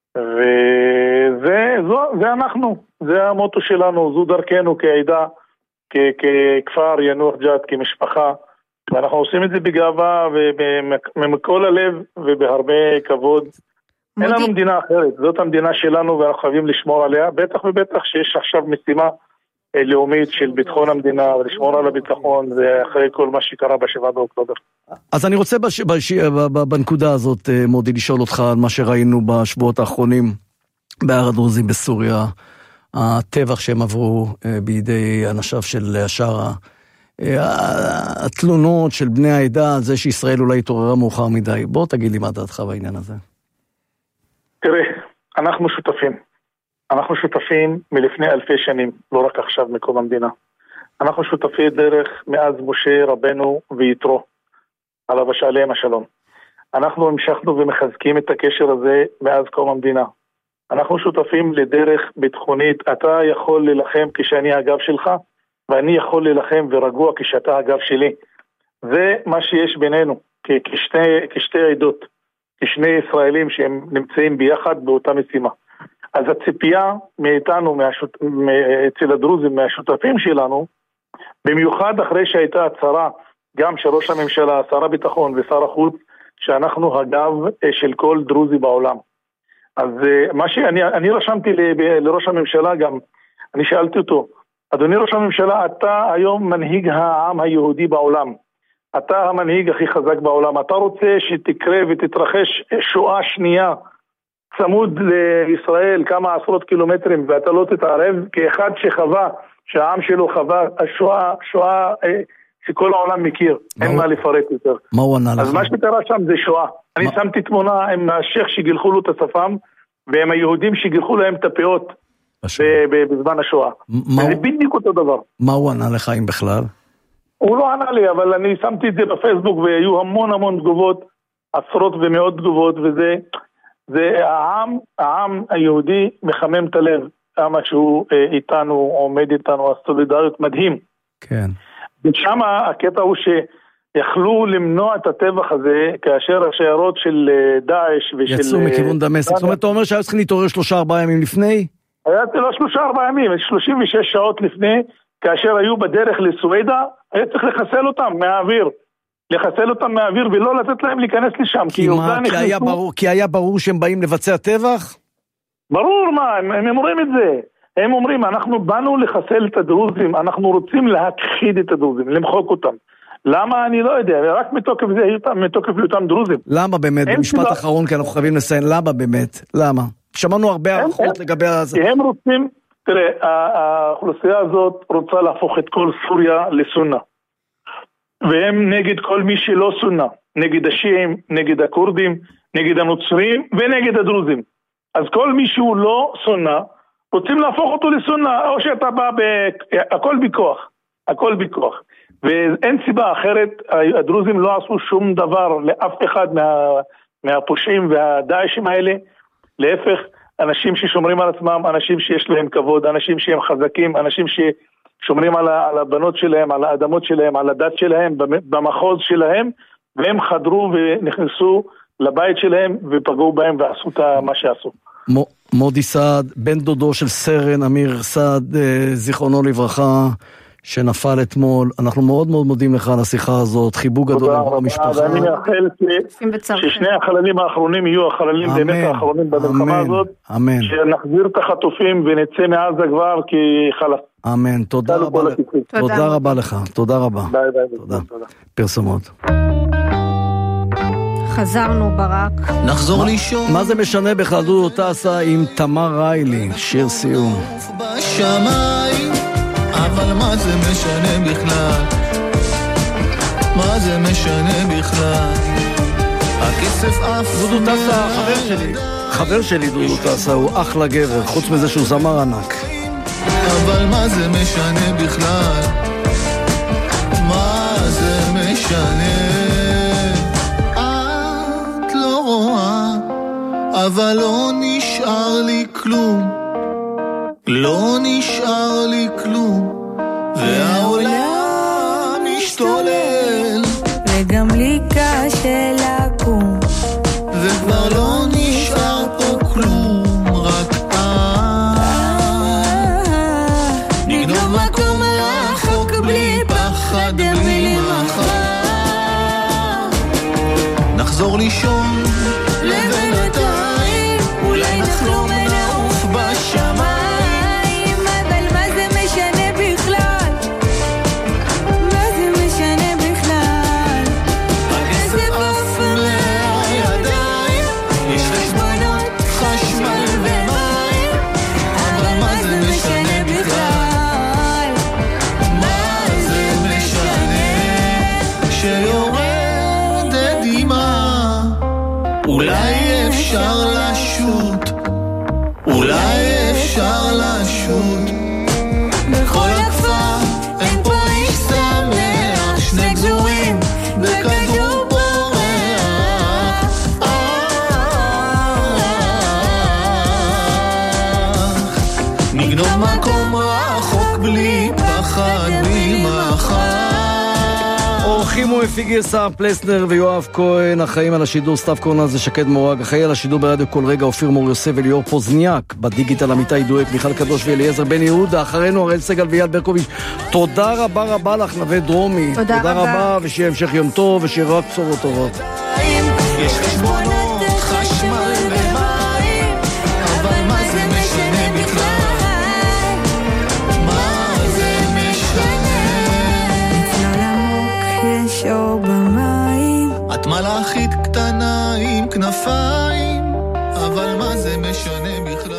וזה זו, זה אנחנו, זה המוטו שלנו, זו דרכנו כעדה, ככפר ינוח ג'ת, כמשפחה, ואנחנו עושים את זה בגאווה ומכל הלב ובהרבה כבוד. אין לנו מדינה אחרת, זאת המדינה שלנו ואנחנו חייבים לשמור עליה, בטח ובטח שיש עכשיו משימה לאומית של ביטחון המדינה ולשמור על הביטחון, זה אחרי כל מה שקרה בשבעה באוקטובר. אז אני רוצה בש... בש... בנקודה הזאת, מודי, לשאול אותך על מה שראינו בשבועות האחרונים בהר הדרוזים בסוריה, הטבח שהם עברו בידי אנשיו של השרה, התלונות של בני העדה על זה שישראל אולי התעוררה מאוחר מדי. בוא תגיד לי מה דעתך בעניין הזה. תראה, אנחנו שותפים. אנחנו שותפים מלפני אלפי שנים, לא רק עכשיו מקום המדינה. אנחנו שותפי דרך מאז משה רבנו ויתרו, עליו עליהם השלום. אנחנו המשכנו ומחזקים את הקשר הזה מאז קום המדינה. אנחנו שותפים לדרך ביטחונית, אתה יכול ללחם כשאני הגב שלך, ואני יכול ללחם ורגוע כשאתה הגב שלי. זה מה שיש בינינו, כשתי, כשתי עדות, כשני ישראלים שהם נמצאים ביחד באותה משימה. אז הציפייה מאיתנו, מהשות... אצל הדרוזים, מהשותפים שלנו, במיוחד אחרי שהייתה הצהרה, גם של ראש הממשלה, שר הביטחון ושר החוץ, שאנחנו הגב של כל דרוזי בעולם. אז מה שאני אני רשמתי ל, לראש הממשלה גם, אני שאלתי אותו, אדוני ראש הממשלה, אתה היום מנהיג העם היהודי בעולם, אתה המנהיג הכי חזק בעולם, אתה רוצה שתקרה ותתרחש שואה שנייה, צמוד לישראל כמה עשרות קילומטרים, ואתה לא תתערב כאחד שחווה, שהעם שלו חווה השואה, שואה שכל העולם מכיר, אין מה לפרט יותר. מה הוא ענה לך? אז מה שקרה שם זה שואה. אני שמתי תמונה עם השייך שגילחו לו את השפם, והם היהודים שגילחו להם את הפאות בזמן השואה. זה בדיוק אותו דבר. מה הוא ענה לך אם בכלל? הוא לא ענה לי, אבל אני שמתי את זה בפייסבוק, והיו המון המון תגובות, עשרות ומאות תגובות, וזה זה העם, העם היהודי מחמם את הלב, כמה שהוא איתנו, עומד איתנו, הסולידריות מדהים. כן. ושם הקטע הוא שיכלו למנוע את הטבח הזה, כאשר השיירות של דאעש ושל... יצאו מכיוון דמשק. זאת אומרת, אתה אומר שהיו צריכים להתעורר שלושה ארבעה ימים לפני? היה לא שלושה ארבעה ימים, שלושים ושש שעות לפני, כאשר היו בדרך לסואדה, היה צריך לחסל אותם מהאוויר. לחסל אותם מהאוויר ולא לתת להם להיכנס לשם. כי, כי, מה, כי, היה ברור, כי היה ברור שהם באים לבצע טבח? ברור מה, הם, הם אומרים את זה. הם אומרים, אנחנו באנו לחסל את הדרוזים, אנחנו רוצים להכחיד את הדרוזים, למחוק אותם. למה? אני לא יודע, רק מתוקף זה, מתוקף אותם דרוזים. למה באמת? במשפט סיבה... אחרון, כי אנחנו חייבים לציין, למה באמת? למה? שמענו הרבה הערכות לגבי הזה. כי הם רוצים, תראה, האוכלוסייה הזאת רוצה להפוך את כל סוריה לסונה. והם נגד כל מי שלא סונה, נגד השיעים, נגד הקורדים, נגד הנוצרים ונגד הדרוזים. אז כל מי שהוא לא שונא, רוצים להפוך אותו לשונא, או שאתה בא ב... הכל בכוח, הכל בכוח. ואין סיבה אחרת, הדרוזים לא עשו שום דבר לאף אחד מה... מהפושעים והדאעשים האלה, להפך, אנשים ששומרים על עצמם, אנשים שיש להם כבוד, אנשים שהם חזקים, אנשים ששומרים על, ה... על הבנות שלהם, על האדמות שלהם, על הדת שלהם, במחוז שלהם, והם חדרו ונכנסו לבית שלהם ופגעו בהם ועשו את מה שעשו. מודי סעד, בן דודו של סרן אמיר סעד, זיכרונו לברכה, שנפל אתמול. אנחנו מאוד מאוד מודים לך על השיחה הזאת, חיבוק גדול עבור המשפחה. ואני מאחל ששני החללים האחרונים יהיו החללים באמת האחרונים במלחמה הזאת, שנחזיר את החטופים ונצא מעזה כבר כי חלף. אמן, תודה רבה. תודה רבה לך, תודה רבה. ביי ביי. פרסומות. חזרנו ברק. נחזור לישון. מה זה משנה בכלל דודו טסה עם תמר ריילי, שיר סיום. בשמיים, אבל מה זה משנה בכלל? מה זה משנה בכלל? הכסף אף דודו טסה, חבר שלי. חבר שלי דודו טסה, הוא אחלה גבר, חוץ מזה שהוא זמר ענק. אבל מה זה משנה בכלל? מה זה משנה? אבל לא נשאר לי כלום, לא נשאר לי כלום, והעולם משתולל, וגם לי קשה לקום, וכבר לא נשאר פה כלום, רק את נגנוב מקום רחוק בלי פחד בלי מחר, נחזור לישון לבינתיים, אולי נחלום ונעוף בשמיים, אבל מה זה משנה בכלל? מה זה משנה בכלל? הכסף עף מהידיים, יש חשבונות חשמל ומים, אבל מה זה משנה בכלל? מה זה משנה כשיורדת דמעה? אולי אפשר לשוט, אולי אפשר לשוט, בכל הכפר אין פה איש שמח, שני גזורים בכדור בורח, נגנוב מקום רחוק בלי פחד בלי מחר. אורחים ומפיק גרסה פלסנר ויואב כהן, החיים על השידור סתיו קורנה זה שקד מורג, החיים על השידור ברדיו כל רגע אופיר מור יוסף וליאור פוזניאק, בדיגיטל עמיתי דואק, מיכל קדוש ואליעזר בן יהודה, אחרינו הראל סגל ויעל ברקוביץ'. תודה רבה רבה לך נווה דרומי, תודה, תודה רבה. רבה ושיהיה המשך יום טוב ושיהיה רק בשורות טובות. יש חשבונות חשמל ומים, אבל מה זה משנה בכלל? מה זה משנה? אצלול עמוק יש אור במים, את מלאכית קטנה עם כנפיים, אבל מה זה משנה בכלל?